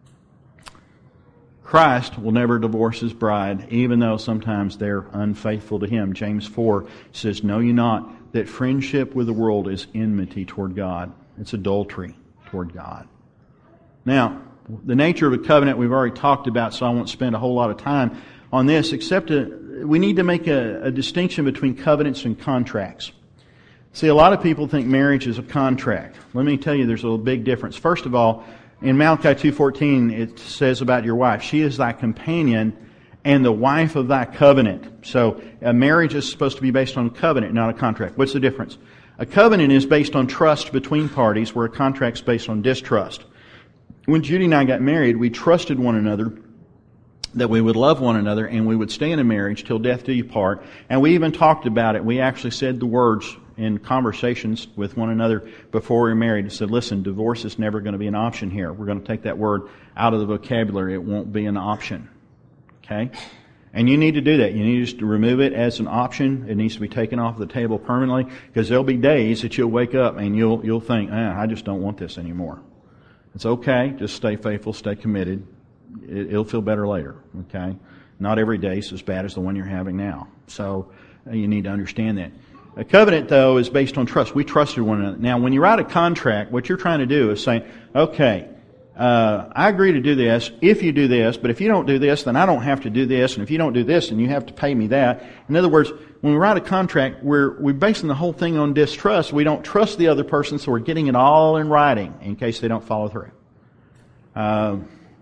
Christ will never divorce His bride, even though sometimes they're unfaithful to Him. James 4 says, "Know ye not that friendship with the world is enmity toward God?" It's adultery toward God. Now, the nature of a covenant we've already talked about, so I won't spend a whole lot of time on this, except we need to make a distinction between covenants and contracts. See, a lot of people think marriage is a contract. Let me tell you, there's a big difference. First of all, in Malachi 2:14, it says about your wife, "She is thy companion and the wife of thy covenant." So a marriage is supposed to be based on covenant, not a contract. What's the difference? A covenant is based on trust between parties, where a contract is based on distrust. When Judy and I got married, we trusted one another, that we would love one another, and we would stay in a marriage till death do you part. And we even talked about it. We actually said the words in conversations with one another before we were married. We said, listen, divorce is never going to be an option here. We're going to take that word out of the vocabulary. It won't be an option. Okay? And you need to do that. You need just to remove it as an option. It needs to be taken off the table permanently, because there'll be days that you'll wake up and you'll think, I just don't want this anymore. It's okay. Just stay faithful, stay committed. It'll feel better later. Okay? Not every day is as bad as the one you're having now. So you need to understand that. A covenant, though, is based on trust. We trusted one another. Now, when you write a contract, what you're trying to do is say, okay, I agree to do this if you do this, but if you don't do this, then I don't have to do this, and if you don't do this, then you have to pay me that. In other words, when we write a contract, we're basing the whole thing on distrust. We don't trust the other person, so we're getting it all in writing in case they don't follow through. I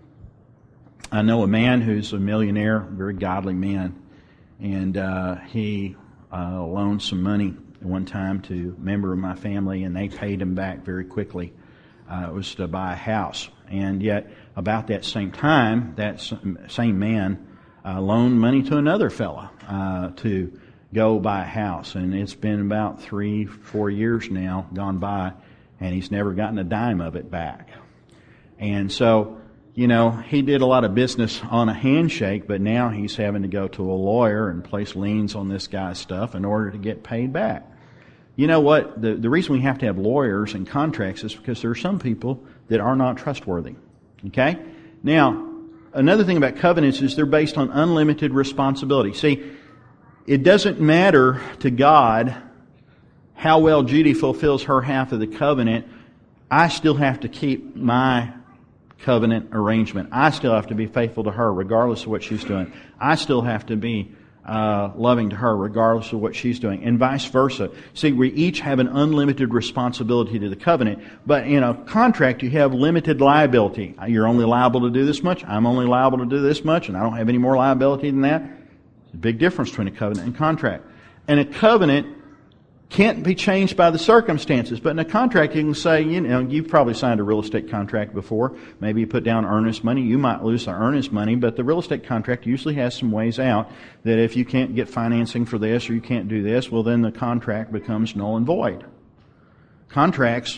know a man who's a millionaire, a very godly man, and he loaned some money at one time to a member of my family, and they paid him back very quickly. It was to buy a house. And yet, about that same time, that same man loaned money to another fella to go buy a house. And it's been about 3-4 years now gone by, and he's never gotten a dime of it back. And so, he did a lot of business on a handshake, but now he's having to go to a lawyer and place liens on this guy's stuff in order to get paid back. You know what? The reason we have to have lawyers and contracts is because there are some people that are not trustworthy. Okay? Now, another thing about covenants is they're based on unlimited responsibility. See, it doesn't matter to God how well Judy fulfills her half of the covenant. I still have to keep my covenant arrangement. I still have to be faithful to her regardless of what she's doing. I still have to be loving to her regardless of what she's doing, and vice versa. See, we each have an unlimited responsibility to the covenant, but in a contract you have limited liability. You're only liable to do this much, I'm only liable to do this much, and I don't have any more liability than that. There's a big difference between a covenant and contract. And a covenant can't be changed by the circumstances. But in a contract, you can say, you've probably signed a real estate contract before. Maybe you put down earnest money. You might lose the earnest money, but the real estate contract usually has some ways out that if you can't get financing for this or you can't do this, well, then the contract becomes null and void. Contracts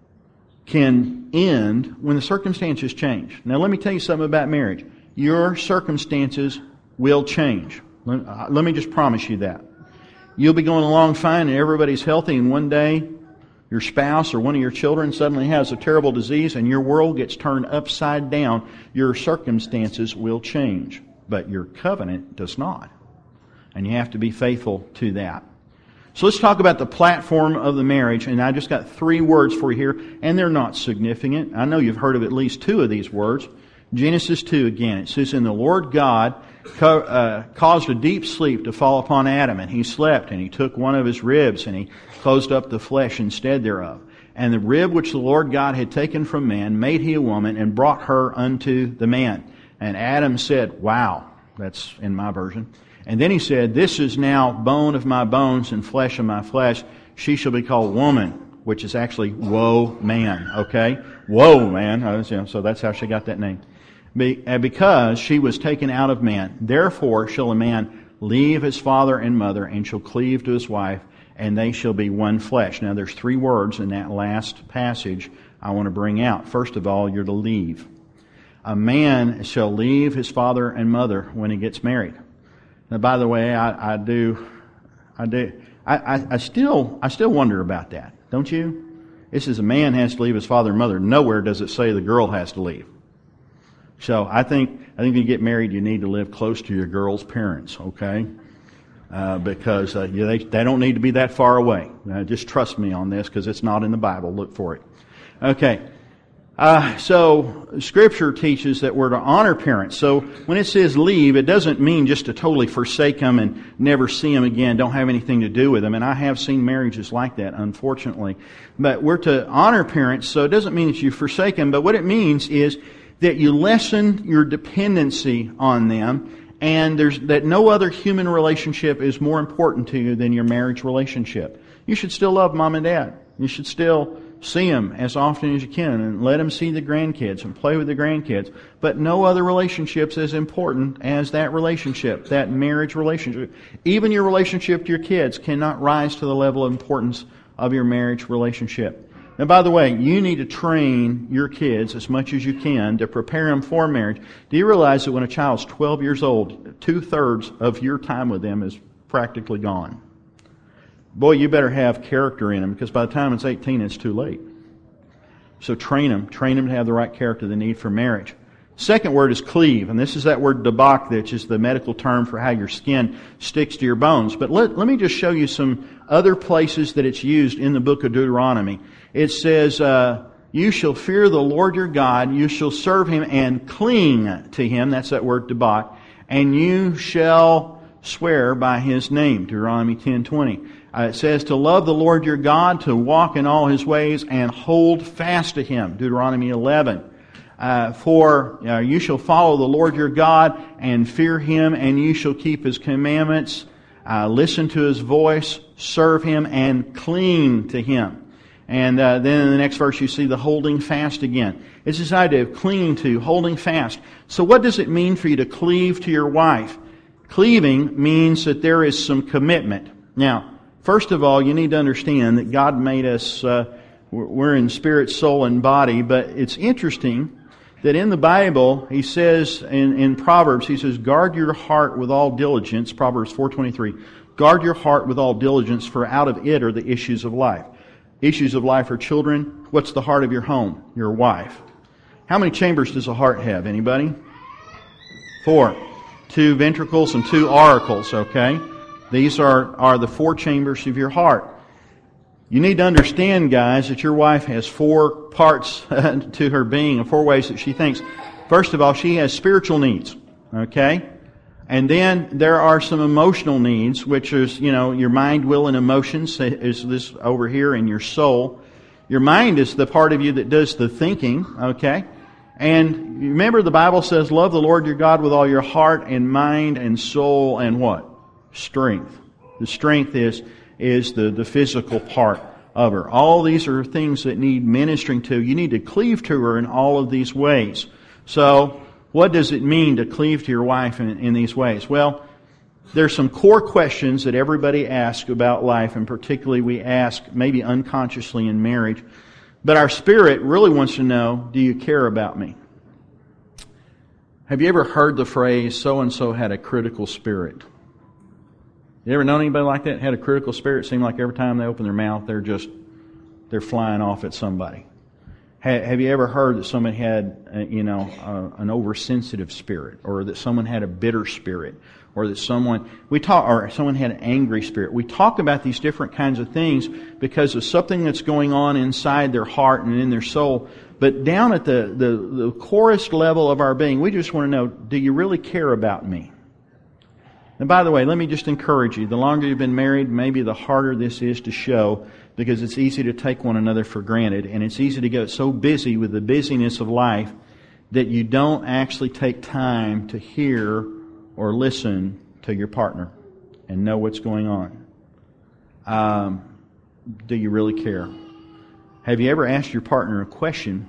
can end when the circumstances change. Now, let me tell you something about marriage. Your circumstances will change. Let me just promise you that. You'll be going along fine and everybody's healthy, and one day your spouse or one of your children suddenly has a terrible disease and your world gets turned upside down. Your circumstances will change, but your covenant does not. And you have to be faithful to that. So let's talk about the platform of the marriage, and I just got 3 words for you here, and they're not significant. I know you've heard of at least 2 of these words. Genesis 2 again, it says, "And the Lord God caused a deep sleep to fall upon Adam, and he slept, and he took one of his ribs, and he closed up the flesh instead thereof. And the rib which the Lord God had taken from man made he a woman, and brought her unto the man. And Adam said," wow, that's in my version. "And then he said, This is now bone of my bones and flesh of my flesh. She shall be called woman," which is actually woe man, okay? Woe man, so that's how she got that name. "Because she was taken out of man. Therefore shall a man leave his father and mother, and shall cleave to his wife, and they shall be one flesh. Now there's 3 words in that last passage I want to bring out. First of all, you're to leave. A man shall leave his father and mother when he gets married. Now, by the way, I still wonder about that, don't you? It says a man has to leave his father and mother. Nowhere does it say the girl has to leave. So I think when you get married, you need to live close to your girl's parents, okay? Because they don't need to be that far away. Just trust me on this, because it's not in the Bible. Look for it. Okay. So Scripture teaches that we're to honor parents. So when it says leave, it doesn't mean just to totally forsake them and never see them again, don't have anything to do with them. And I have seen marriages like that, unfortunately. But we're to honor parents, so it doesn't mean that you forsake them. But what it means is that you lessen your dependency on them, and that no other human relationship is more important to you than your marriage relationship. You should still love mom and dad. You should still see them as often as you can and let them see the grandkids and play with the grandkids. But no other relationship's as important as that relationship, that marriage relationship. Even your relationship to your kids cannot rise to the level of importance of your marriage relationship. And by the way, you need to train your kids as much as you can to prepare them for marriage. Do you realize that when a child's 12 years old, 2/3 of your time with them is practically gone? Boy, you better have character in them, because by the time it's 18, it's too late. So train them to have the right character they need for marriage. Second word is cleave, and this is that word debak, which is the medical term for how your skin sticks to your bones. But let me just show you some other places that it's used in the book of Deuteronomy. It says, you shall fear the Lord your God, you shall serve Him and cling to Him, that's that word debak, and you shall swear by His name, Deuteronomy 10:20. It says to love the Lord your God, to walk in all His ways, and hold fast to Him, Deuteronomy 11. For you shall follow the Lord your God and fear Him, and you shall keep His commandments, listen to His voice, serve Him, and cling to Him. And then in the next verse you see the holding fast again. It's this idea of clinging to, holding fast. So what does it mean for you to cleave to your wife? Cleaving means that there is some commitment. Now, first of all, you need to understand that God made us, we're in spirit, soul, and body, but it's interesting that in the Bible, He says, in Proverbs, He says, guard your heart with all diligence, Proverbs 4:23, guard your heart with all diligence, for out of it are the issues of life. Issues of life are children. What's the heart of your home? Your wife. How many chambers does a heart have? Anybody? 4. 2 ventricles and 2 auricles, okay? These are the 4 chambers of your heart. You need to understand, guys, that your wife has 4 parts to her being and 4 ways that she thinks. First of all, she has spiritual needs, okay? And then there are some emotional needs, which is, your mind, will, and emotions is this over here in your soul. Your mind is the part of you that does the thinking, okay? And remember the Bible says, love the Lord your God with all your heart and mind and soul and what? Strength. The strength is the physical part of her. All these are things that need ministering to. You need to cleave to her in all of these ways. So, what does it mean to cleave to your wife in these ways? Well, there's some core questions that everybody asks about life, and particularly we ask maybe unconsciously in marriage. But our spirit really wants to know, do you care about me? Have you ever heard the phrase, so-and-so had a critical spirit? You ever known anybody like that, had a critical spirit? It seemed like every time they open their mouth, they're flying off at somebody. Have you ever heard that someone had, an oversensitive spirit, or that someone had a bitter spirit, or that someone had an angry spirit? We talk about these different kinds of things because of something that's going on inside their heart and in their soul. But down at the corest level of our being, we just want to know, do you really care about me? And by the way, let me just encourage you, the longer you've been married, maybe the harder this is to show, because it's easy to take one another for granted, and it's easy to get so busy with the busyness of life that you don't actually take time to hear or listen to your partner and know what's going on. Do you really care? Have you ever asked your partner a question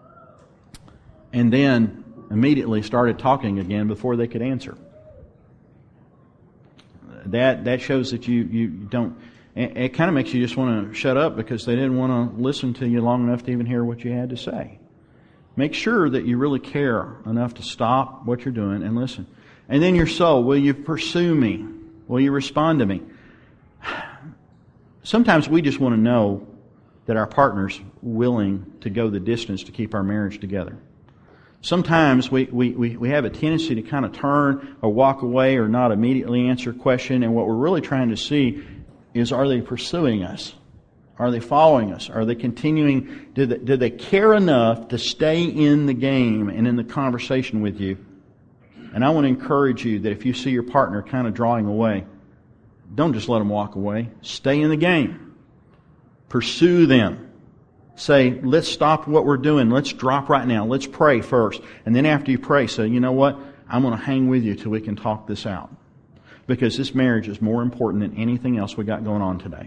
and then immediately started talking again before they could answer? That shows that you don't. it kind of makes you just want to shut up because they didn't want to listen to you long enough to even hear what you had to say. Make sure that you really care enough to stop what you're doing and listen. And then your soul, will you pursue me? Will you respond to me? Sometimes we just want to know that our partner's willing to go the distance to keep our marriage together. Sometimes we have a tendency to kind of turn or walk away or not immediately answer a question, and what we're really trying to see is, are they pursuing us? Are they following us? Are they continuing? Do they care enough to stay in the game and in the conversation with you? And I want to encourage you that if you see your partner kind of drawing away, don't just let them walk away. Stay in the game. Pursue them. Say, let's stop what we're doing. Let's drop right now. Let's pray first. And then after you pray, say, you know what? I'm going to hang with you till we can talk this out. Because this marriage is more important than anything else we got going on today.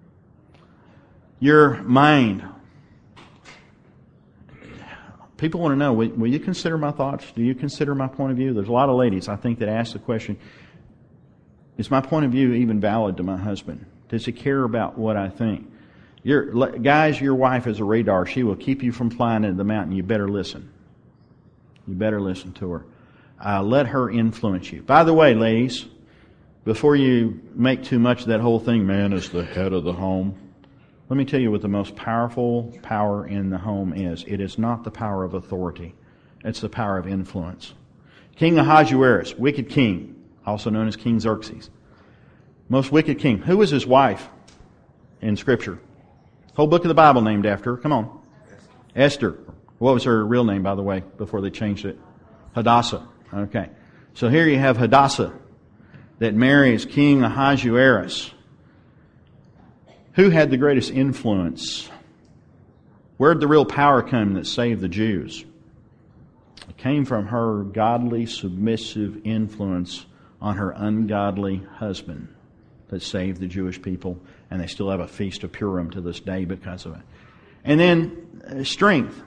Your mind. People want to know, will you consider my thoughts? Do you consider my point of view? There's a lot of ladies, I think, that ask the question, is my point of view even valid to my husband? Does he care about what I think? Guys, your wife is a radar. She will keep you from flying into the mountain. You better listen. You better listen to her. Let her influence you. By the way, ladies, before you make too much of that whole thing, man is the head of the home, let me tell you what the most powerful power in the home is. It is not the power of authority. It's the power of influence. King Ahasuerus, wicked king, also known as King Xerxes. Most wicked king. Who was his wife in Scripture? Whole book of the Bible named after her. Come on. Esther. What was her real name, by the way, before they changed it? Hadassah. Okay. So here you have Hadassah that marries King Ahasuerus. Who had the greatest influence? Where did the real power come that saved the Jews? It came from her godly, submissive influence on her ungodly husband that saved the Jewish people, and they still have a feast of Purim to this day because of it. And then strength.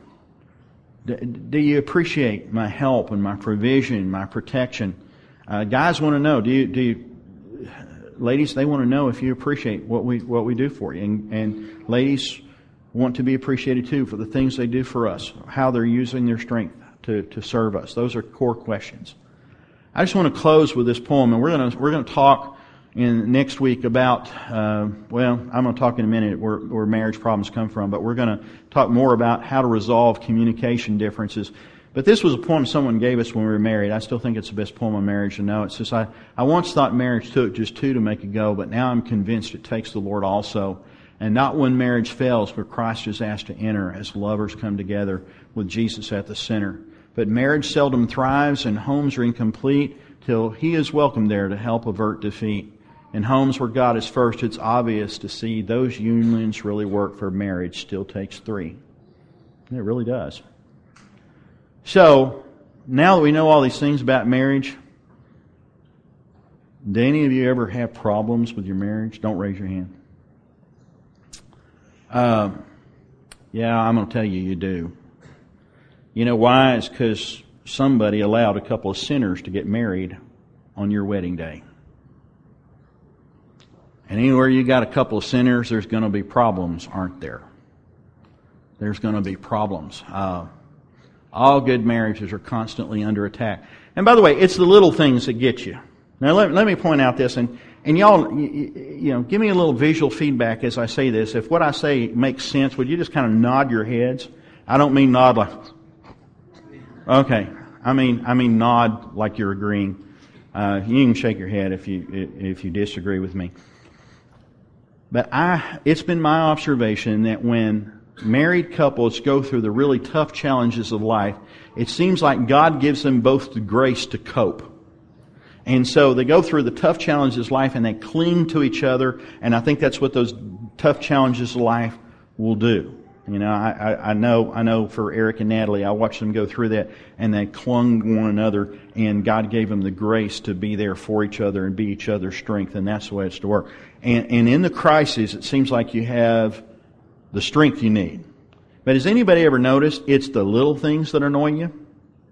Do you appreciate my help and my provision, my protection? Guys want to know. Do you? Ladies, they want to know if you appreciate what we do for you, and ladies want to be appreciated too for the things they do for us, how they're using their strength to serve us. Those are core questions. I just want to close with this poem, and we're going to talk in next week about, I'm going to talk in a minute where marriage problems come from, but we're going to talk more about how to resolve communication differences. But this was a poem someone gave us when we were married. I still think it's the best poem on marriage to know. It says, I once thought marriage took just two to make a go, but now I'm convinced it takes the Lord also. And not when marriage fails, but Christ is asked to enter as lovers come together with Jesus at the center. But marriage seldom thrives and homes are incomplete till He is welcome there to help avert defeat. In homes where God is first, it's obvious to see those unions really work, for marriage still takes three. And it really does. So, now that we know all these things about marriage, do any of you ever have problems with your marriage? Don't raise your hand. Yeah, I'm going to tell you, you do. You know why? It's because somebody allowed a couple of sinners to get married on your wedding day. And anywhere you got a couple of sinners, there's going to be problems, aren't there? There's going to be problems. All good marriages are constantly under attack. And by the way, it's the little things that get you. Now let me point out this, and y'all, you know, give me a little visual feedback as I say this. If what I say makes sense, would you just kind of nod your heads? I don't mean nod like, okay. I mean nod like you're agreeing. You can shake your head if you disagree with me. But it's been my observation that when married couples go through the really tough challenges of life, it seems like God gives them both the grace to cope. And so they go through the tough challenges of life and they cling to each other, and I think that's what those tough challenges of life will do. You know, I know for Eric and Natalie, I watched them go through that, and they clung to one another, and God gave them the grace to be there for each other and be each other's strength, and that's the way it's to work. And in the crisis, it seems like you have the strength you need. But has anybody ever noticed it's the little things that annoy you?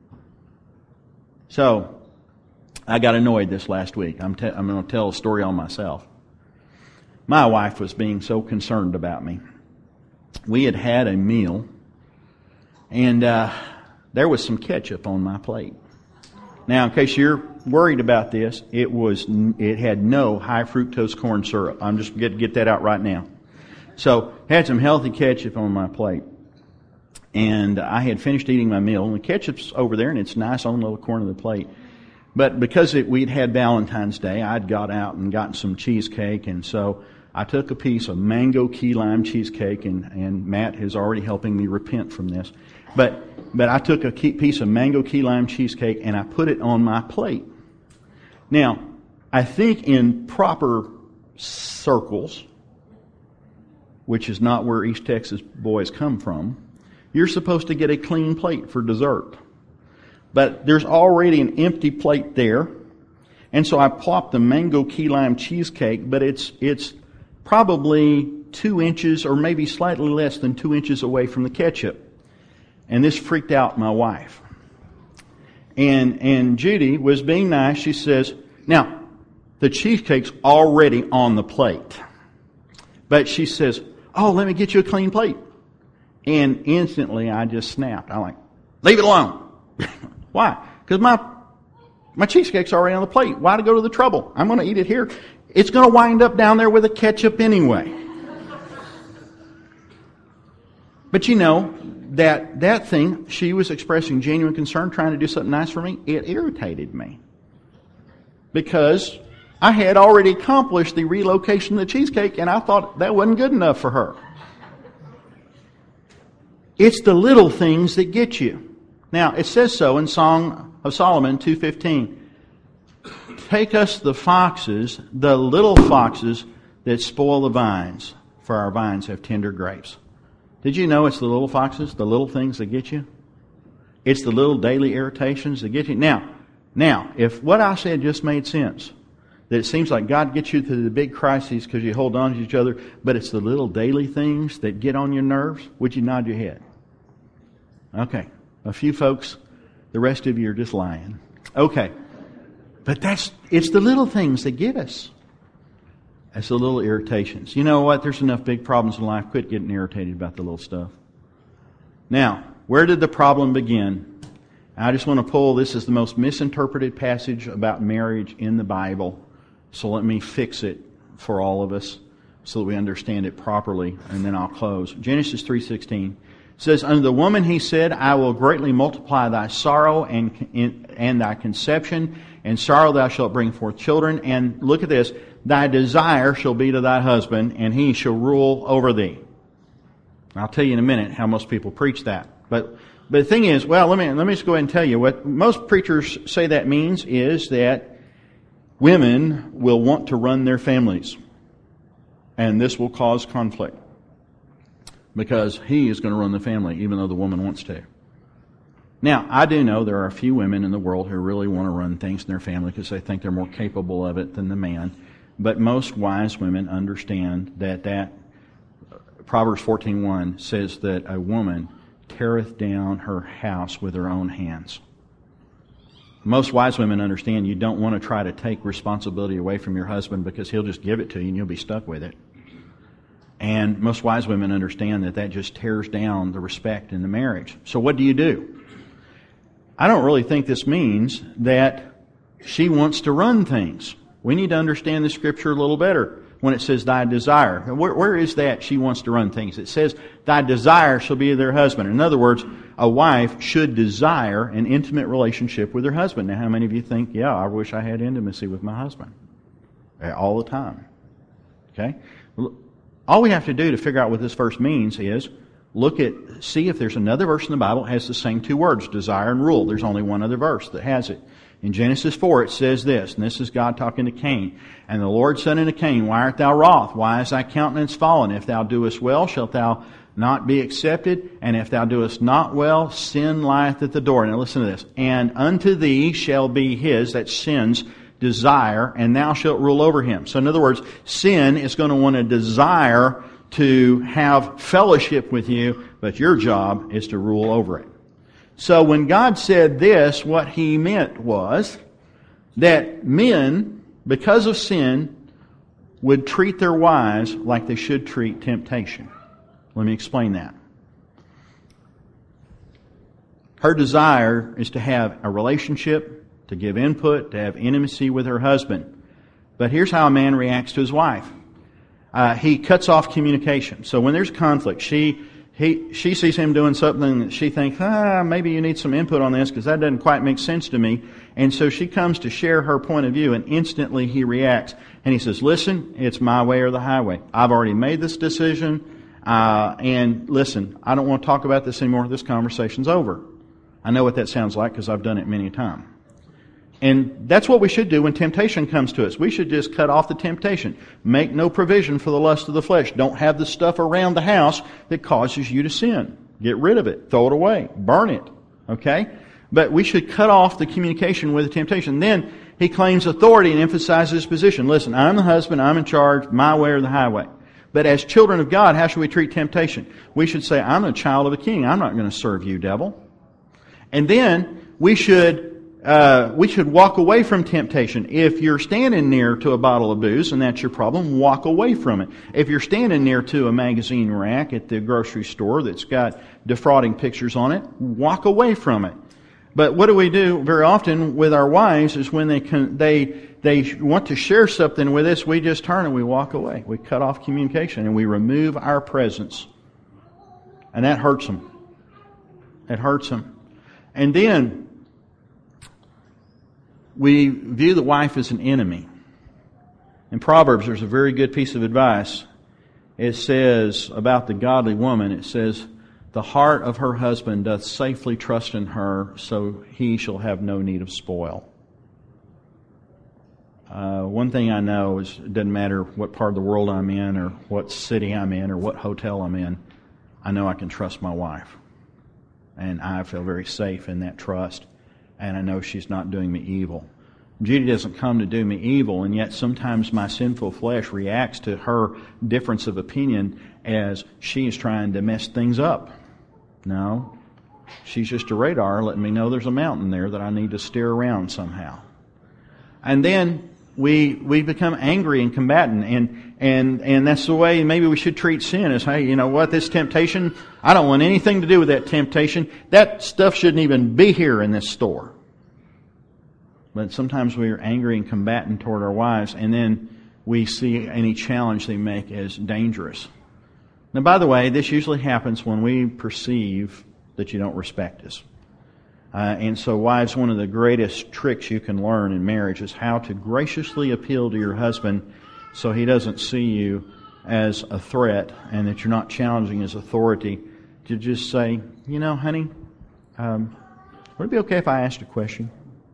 So, I got annoyed this last week. I'm going to tell a story on myself. My wife was being so concerned about me. We had had a meal, and there was some ketchup on my plate. Now, in case you're worried about this, it had no high fructose corn syrup. I'm just going to get that out right now. So, had some healthy ketchup on my plate. And I had finished eating my meal, and the ketchup's over there, and it's nice on the little corner of the plate. But because we'd had Valentine's Day, I'd got out and gotten some cheesecake, and so I took a piece of mango key lime cheesecake, and Matt is already helping me repent from this. But I took a piece of mango key lime cheesecake, and I put it on my plate. Now, I think in proper circles, which is not where East Texas boys come from, you're supposed to get a clean plate for dessert. But there's already an empty plate there. And so I plopped the mango key lime cheesecake, but it's probably 2 inches or maybe slightly less than 2 inches away from the ketchup. And this freaked out my wife. And Judy was being nice. She says, now, the cheesecake's already on the plate. But she says, oh, let me get you a clean plate. And instantly I just snapped. I'm like, leave it alone. Why? Because my cheesecake's already on the plate. Why to go to the trouble? I'm going to eat it here. It's going to wind up down there with the ketchup anyway. But you know, that thing, she was expressing genuine concern, trying to do something nice for me. It irritated me. Because I had already accomplished the relocation of the cheesecake, and I thought that wasn't good enough for her. It's the little things that get you. Now, it says so in Song of Solomon 2:15. Take us the foxes, the little foxes that spoil the vines, for our vines have tender grapes. Did you know it's the little foxes, the little things that get you? It's the little daily irritations that get you. Now, if what I said just made sense, that it seems like God gets you through the big crises because you hold on to each other, but it's the little daily things that get on your nerves, would you nod your head? Okay. A few folks, the rest of you are just lying. Okay. But it's the little things that get us. It's the little irritations. You know what? There's enough big problems in life. Quit getting irritated about the little stuff. Now, where did the problem begin? I just want to pull, this is the most misinterpreted passage about marriage in the Bible. So let me fix it for all of us so that we understand it properly, and then I'll close. Genesis 3:16 says, unto the woman he said, I will greatly multiply thy sorrow and thy conception. And sorrow thou shalt bring forth children. And look at this, thy desire shall be to thy husband, and he shall rule over thee. I'll tell you in a minute how most people preach that. But the thing is, well, let me just go ahead and tell you what most preachers say that means is that women will want to run their families. And this will cause conflict. Because he is going to run the family, even though the woman wants to. Now, I do know there are a few women in the world who really want to run things in their family because they think they're more capable of it than the man. But most wise women understand that Proverbs 14:1 says that a woman teareth down her house with her own hands. Most wise women understand you don't want to try to take responsibility away from your husband because he'll just give it to you and you'll be stuck with it. And most wise women understand that just tears down the respect in the marriage. So what do? I don't really think this means that she wants to run things. We need to understand the Scripture a little better when it says thy desire. Where is that she wants to run things? It says thy desire shall be their husband. In other words, a wife should desire an intimate relationship with her husband. Now, how many of you think, yeah, I wish I had intimacy with my husband? All the time. Okay? All we have to do to figure out what this verse means is see if there's another verse in the Bible that has the same two words, desire and rule. There's only one other verse that has it. In Genesis 4 it says this, and this is God talking to Cain. And the Lord said unto Cain, why art thou wroth? Why is thy countenance fallen? If thou doest well, shalt thou not be accepted? And if thou doest not well, sin lieth at the door. Now listen to this. And unto thee shall be his, that's sin's, desire, and thou shalt rule over him. So in other words, sin is going to want to desire to have fellowship with you, but your job is to rule over it. So when God said this, what He meant was that men, because of sin, would treat their wives like they should treat temptation. Let me explain that. Her desire is to have a relationship, to give input, to have intimacy with her husband. But here's how a man reacts to his wife. He cuts off communication. So when there's conflict, she sees him doing something that she thinks, maybe you need some input on this because that doesn't quite make sense to me. And so she comes to share her point of view, and instantly he reacts. And he says, listen, it's my way or the highway. I've already made this decision. And listen, I don't want to talk about this anymore. This conversation's over. I know what that sounds like because I've done it many times. And that's what we should do when temptation comes to us. We should just cut off the temptation. Make no provision for the lust of the flesh. Don't have the stuff around the house that causes you to sin. Get rid of it. Throw it away. Burn it. Okay? But we should cut off the communication with the temptation. Then he claims authority and emphasizes his position. Listen, I'm the husband. I'm in charge. My way or the highway. But as children of God, how should we treat temptation? We should say, I'm a child of a king. I'm not going to serve you, devil. And then we should walk away from temptation. If you're standing near to a bottle of booze and that's your problem, walk away from it. If you're standing near to a magazine rack at the grocery store that's got defrauding pictures on it, walk away from it. But what do we do very often with our wives is when they want to share something with us, we just turn and we walk away. We cut off communication and we remove our presence. And that hurts them. It hurts them. And then we view the wife as an enemy. In Proverbs, there's a very good piece of advice. It says about the godly woman, it says, the heart of her husband doth safely trust in her, so he shall have no need of spoil. One thing I know is it doesn't matter what part of the world I'm in or what city I'm in or what hotel I'm in, I know I can trust my wife. And I feel very safe in that trust. And I know she's not doing me evil. Judy doesn't come to do me evil, and yet sometimes my sinful flesh reacts to her difference of opinion as she is trying to mess things up. No, she's just a radar letting me know there's a mountain there that I need to steer around somehow. And then we become angry and combatant, and that's the way maybe we should treat sin is, hey, you know what, this temptation, I don't want anything to do with that temptation. That stuff shouldn't even be here in this store. But sometimes we are angry and combatant toward our wives, and then we see any challenge they make as dangerous. Now, by the way, this usually happens when we perceive that you don't respect us. And so, wives, one of the greatest tricks you can learn in marriage is how to graciously appeal to your husband so he doesn't see you as a threat and that you're not challenging his authority. To just say, you know, honey, would it be okay if I asked a question?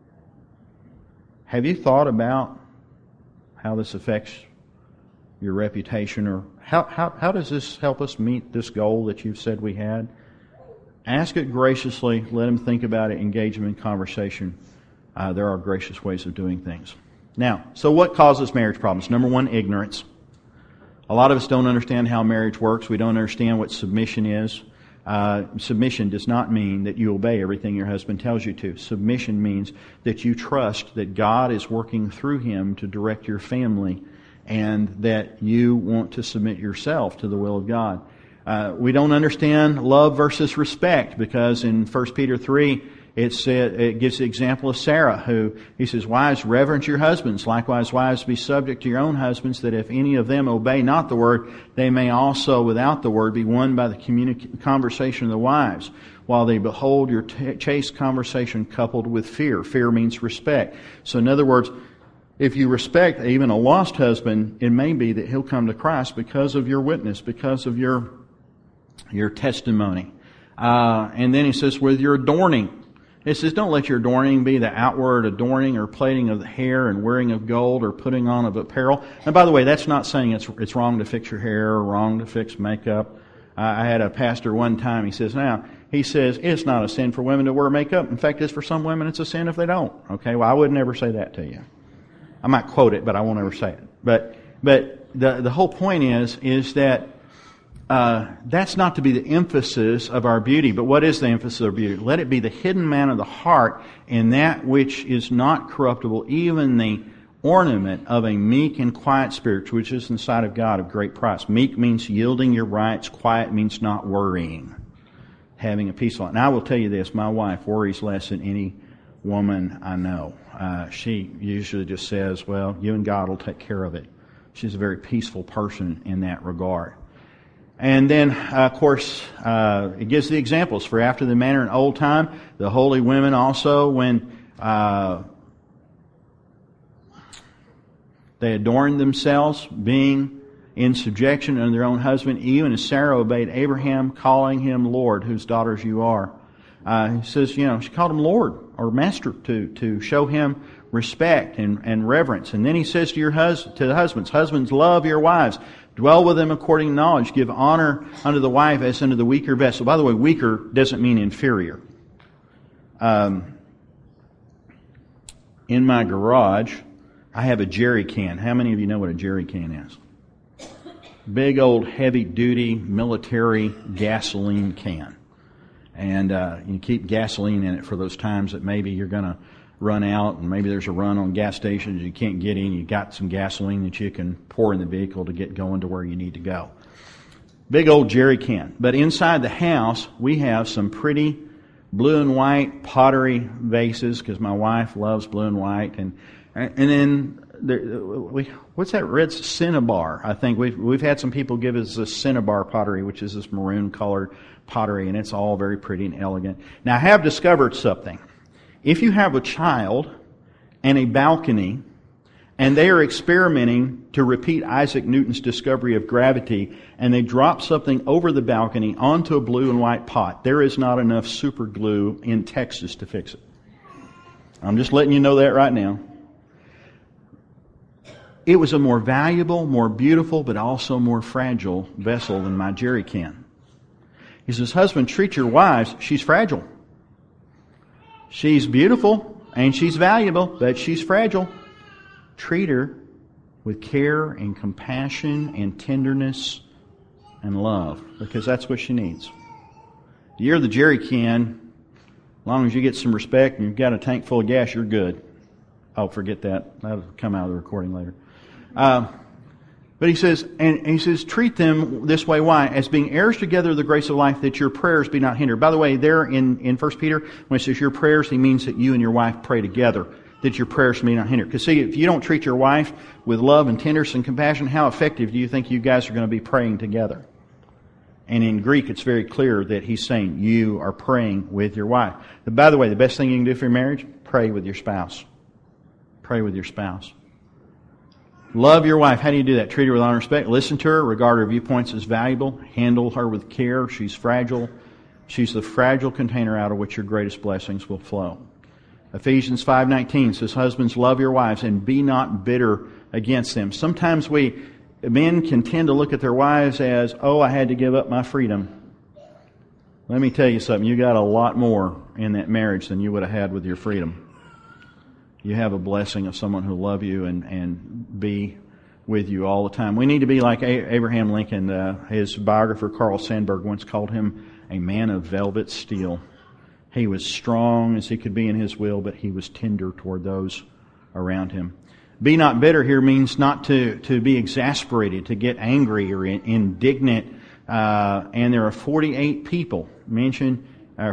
Have you thought about how this affects your reputation, or how does this help us meet this goal that you've said we had? Ask it graciously. Let him think about it. Engage him in conversation. There are gracious ways of doing things. Now, so what causes marriage problems? Number one, ignorance. A lot of us don't understand how marriage works. We don't understand what submission is. Submission does not mean that you obey everything your husband tells you to. Submission means that you trust that God is working through him to direct your family, and that you want to submit yourself to the will of God. We don't understand love versus respect, because in 1 Peter 3, it gives the example of Sarah, who, he says, wives, reverence your husbands. Likewise, wives, be subject to your own husbands, that if any of them obey not the word, they may also, without the word, be won by the conversation of the wives, while they behold your chaste conversation coupled with fear. Fear means respect. So in other words, if you respect even a lost husband, it may be that he'll come to Christ because of your witness, because of your testimony. And then he says, with your adorning. It says, don't let your adorning be the outward adorning or plaiting of the hair and wearing of gold or putting on of apparel. And by the way, that's not saying it's wrong to fix your hair or wrong to fix makeup. I had a pastor one time, he says, it's not a sin for women to wear makeup. In fact, it's for some women, it's a sin if they don't. Okay, well, I would never say that to you. I might quote it, but I won't ever say it. But the whole point is that that's not to be the emphasis of our beauty. But what is the emphasis of our beauty? Let it be the hidden man of the heart, and that which is not corruptible, even the ornament of a meek and quiet spirit, which is in the sight of God of great price. Meek means yielding your rights. Quiet means not worrying. Having a peaceful life. Now I will tell you this, my wife worries less than any woman I know. She usually just says, well, you and God will take care of it. She's a very peaceful person in that regard. And then, of course, it gives the examples. For after the manner in old time, the holy women also, when they adorned themselves, being in subjection unto their own husband, even as Sarah obeyed Abraham, calling him Lord, whose daughters you are. He says, she called him Lord or Master to show him respect and reverence. And then he says to the husbands, husbands, love your wives. Dwell with them according to knowledge. Give honor unto the wife as unto the weaker vessel. By the way, weaker doesn't mean inferior. In my garage, I have a jerry can. How many of you know what a jerry can is? Big old heavy-duty military gasoline can. And you keep gasoline in it for those times that maybe you're going to run out, and maybe there's a run on gas stations you can't get in. You got some gasoline that you can pour in the vehicle to get going to where you need to go. Big old jerry can. But inside the house, we have some pretty blue and white pottery vases, because my wife loves blue and white. And then what's that red cinnabar? I think we've had some people give us this cinnabar pottery, which is this maroon colored pottery, and it's all very pretty and elegant. Now I have discovered something. If you have a child and a balcony, and they are experimenting to repeat Isaac Newton's discovery of gravity, and they drop something over the balcony onto a blue and white pot, there is not enough super glue in Texas to fix it. I'm just letting you know that right now. It was a more valuable, more beautiful, but also more fragile vessel than my jerry can. He says, husband, treat your wives. She's fragile. She's beautiful and she's valuable, but she's fragile. Treat her with care and compassion and tenderness and love, because that's what she needs. You're the jerry can. As long as you get some respect and you've got a tank full of gas, you're good. Oh, forget that. That'll come out of the recording later. But he says, treat them this way. Why? As being heirs together of the grace of life, that your prayers be not hindered. By the way, there in 1 Peter, when it says your prayers, he means that you and your wife pray together, that your prayers be not hindered. Because see, if you don't treat your wife with love and tenderness and compassion, how effective do you think you guys are going to be praying together? And in Greek, it's very clear that he's saying you are praying with your wife. But by the way, the best thing you can do for your marriage, pray with your spouse. Pray with your spouse. Love your wife. How do you do that? Treat her with honor and respect. Listen to her. Regard her viewpoints as valuable. Handle her with care. She's fragile. She's the fragile container out of which your greatest blessings will flow. Ephesians 5:19 says, husbands, love your wives and be not bitter against them. Sometimes men can tend to look at their wives as, oh, I had to give up my freedom. Let me tell you something. You got a lot more in that marriage than you would have had with your freedom. You have a blessing of someone who will love you and be with you all the time. We need to be like Abraham Lincoln. His biographer, Carl Sandburg, once called him a man of velvet steel. He was strong as he could be in his will, but he was tender toward those around him. Be not bitter here means not to be exasperated, to get angry or indignant. And there are 46 people mentioned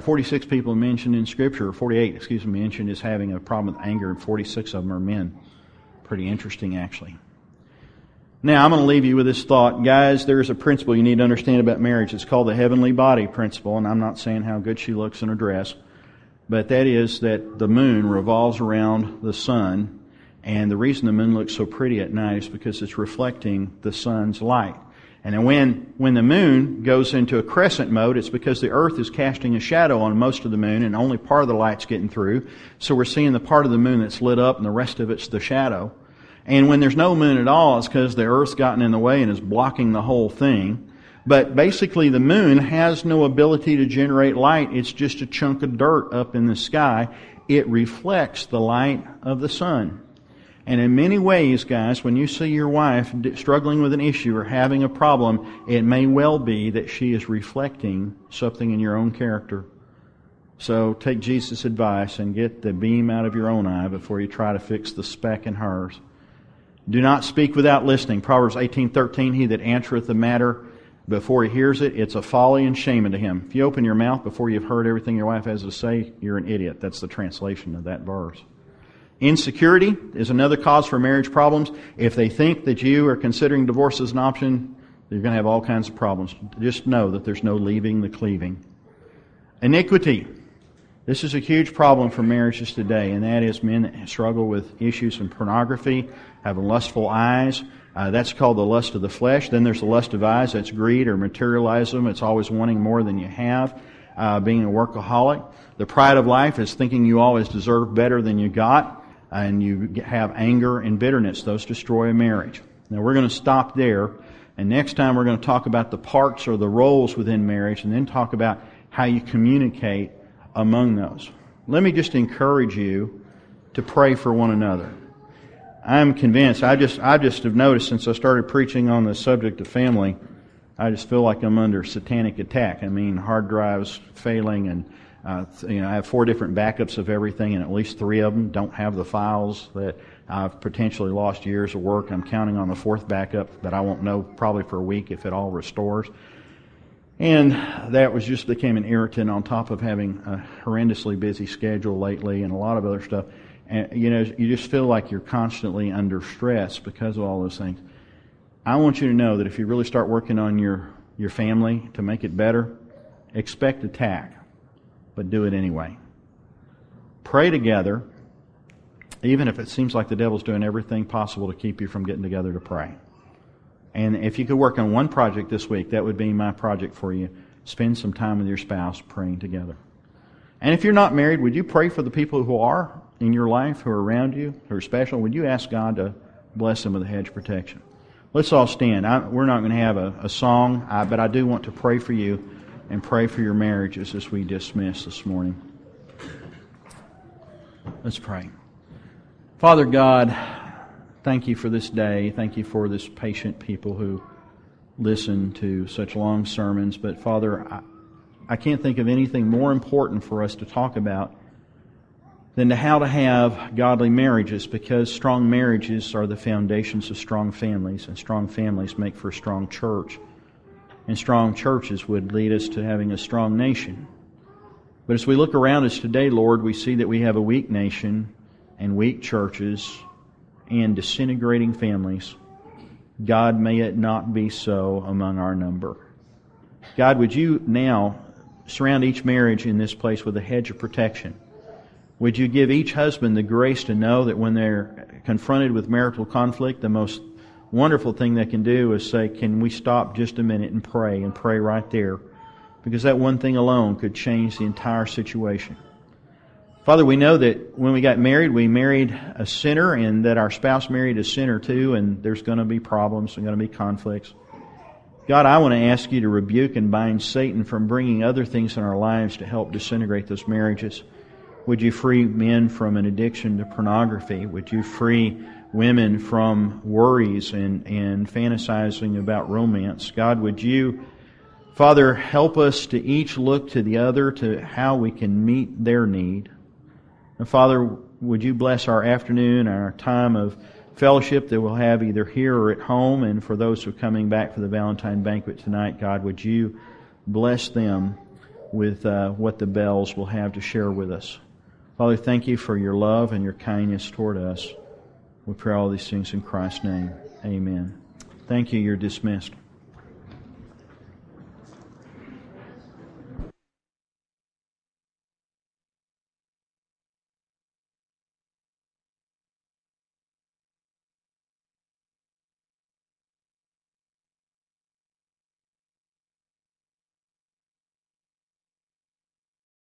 in Scripture, 48, mentioned as having a problem with anger, and 46 of them are men. Pretty interesting, actually. Now, I'm going to leave you with this thought. Guys, there's a principle you need to understand about marriage. It's called the heavenly body principle, and I'm not saying how good she looks in her dress, but that is that the moon revolves around the sun, and the reason the moon looks so pretty at night is because it's reflecting the sun's light. And then when the moon goes into a crescent mode, it's because the earth is casting a shadow on most of the moon and only part of the light's getting through. So we're seeing the part of the moon that's lit up and the rest of it's the shadow. And when there's no moon at all, it's because the earth's gotten in the way and is blocking the whole thing. But basically the moon has no ability to generate light. It's just a chunk of dirt up in the sky. It reflects the light of the sun. And in many ways, guys, when you see your wife struggling with an issue or having a problem, it may well be that she is reflecting something in your own character. So take Jesus' advice and get the beam out of your own eye before you try to fix the speck in hers. Do not speak without listening. Proverbs 18:13, he that answereth the matter before he hears it, it's a folly and shame unto him. If you open your mouth before you've heard everything your wife has to say, you're an idiot. That's the translation of that verse. Insecurity is another cause for marriage problems. If they think that you are considering divorce as an option, you're going to have all kinds of problems. Just know that there's no leaving the cleaving. Iniquity. This is a huge problem for marriages today, and that is men that struggle with issues in pornography, have lustful eyes. That's called the lust of the flesh. Then there's the lust of eyes. That's greed or materialism. It's always wanting more than you have, being a workaholic. The pride of life is thinking you always deserve better than you got, and you have anger and bitterness. Those destroy a marriage. Now we're going to stop there, and next time we're going to talk about the parts or the roles within marriage, and then talk about how you communicate among those. Let me just encourage you to pray for one another. I'm convinced, I just have noticed since I started preaching on the subject of family, I just feel like I'm under satanic attack. I mean, hard drives failing, and I have 4 different backups of everything, and at least 3 of them don't have the files that I've potentially lost years of work. I'm counting on the 4th backup, but I won't know probably for a week if it all restores. And that just became an irritant on top of having a horrendously busy schedule lately and a lot of other stuff. And, you just feel like you're constantly under stress because of all those things. I want you to know that if you really start working on your family to make it better, expect attack, but do it anyway. Pray together, even if it seems like the devil's doing everything possible to keep you from getting together to pray. And if you could work on one project this week, that would be my project for you. Spend some time with your spouse praying together. And if you're not married, would you pray for the people who are in your life, who are around you, who are special? Would you ask God to bless them with a hedge of protection? Let's all stand. We're not going to have a song, but I do want to pray for you and pray for your marriages as we dismiss this morning. Let's pray. Father God, thank you for this day. Thank you for this patient people who listen to such long sermons. But Father, I can't think of anything more important for us to talk about than how to have godly marriages, because strong marriages are the foundations of strong families, and strong families make for a strong church. And strong churches would lead us to having a strong nation. But as we look around us today, Lord, we see that we have a weak nation and weak churches and disintegrating families. God, may it not be so among our number. God, would you now surround each marriage in this place with a hedge of protection? Would you give each husband the grace to know that when they're confronted with marital conflict, the most wonderful thing they can do is say, can we stop just a minute and pray right there? Because that one thing alone could change the entire situation. Father, we know that when we got married, we married a sinner, and that our spouse married a sinner too, and there's going to be problems, there's going to be conflicts. God, I want to ask you to rebuke and bind Satan from bringing other things in our lives to help disintegrate those marriages. Would you free men from an addiction to pornography? Would you free women from worries and fantasizing about romance? God, would you, Father, help us to each look to the other to how we can meet their need. And Father, would you bless our afternoon, our time of fellowship that we'll have either here or at home, and for those who are coming back for the Valentine banquet tonight, God, would you bless them with what the bells will have to share with us. Father, thank you for your love and your kindness toward us. We pray all these things in Christ's name. Amen. Thank you. You're dismissed.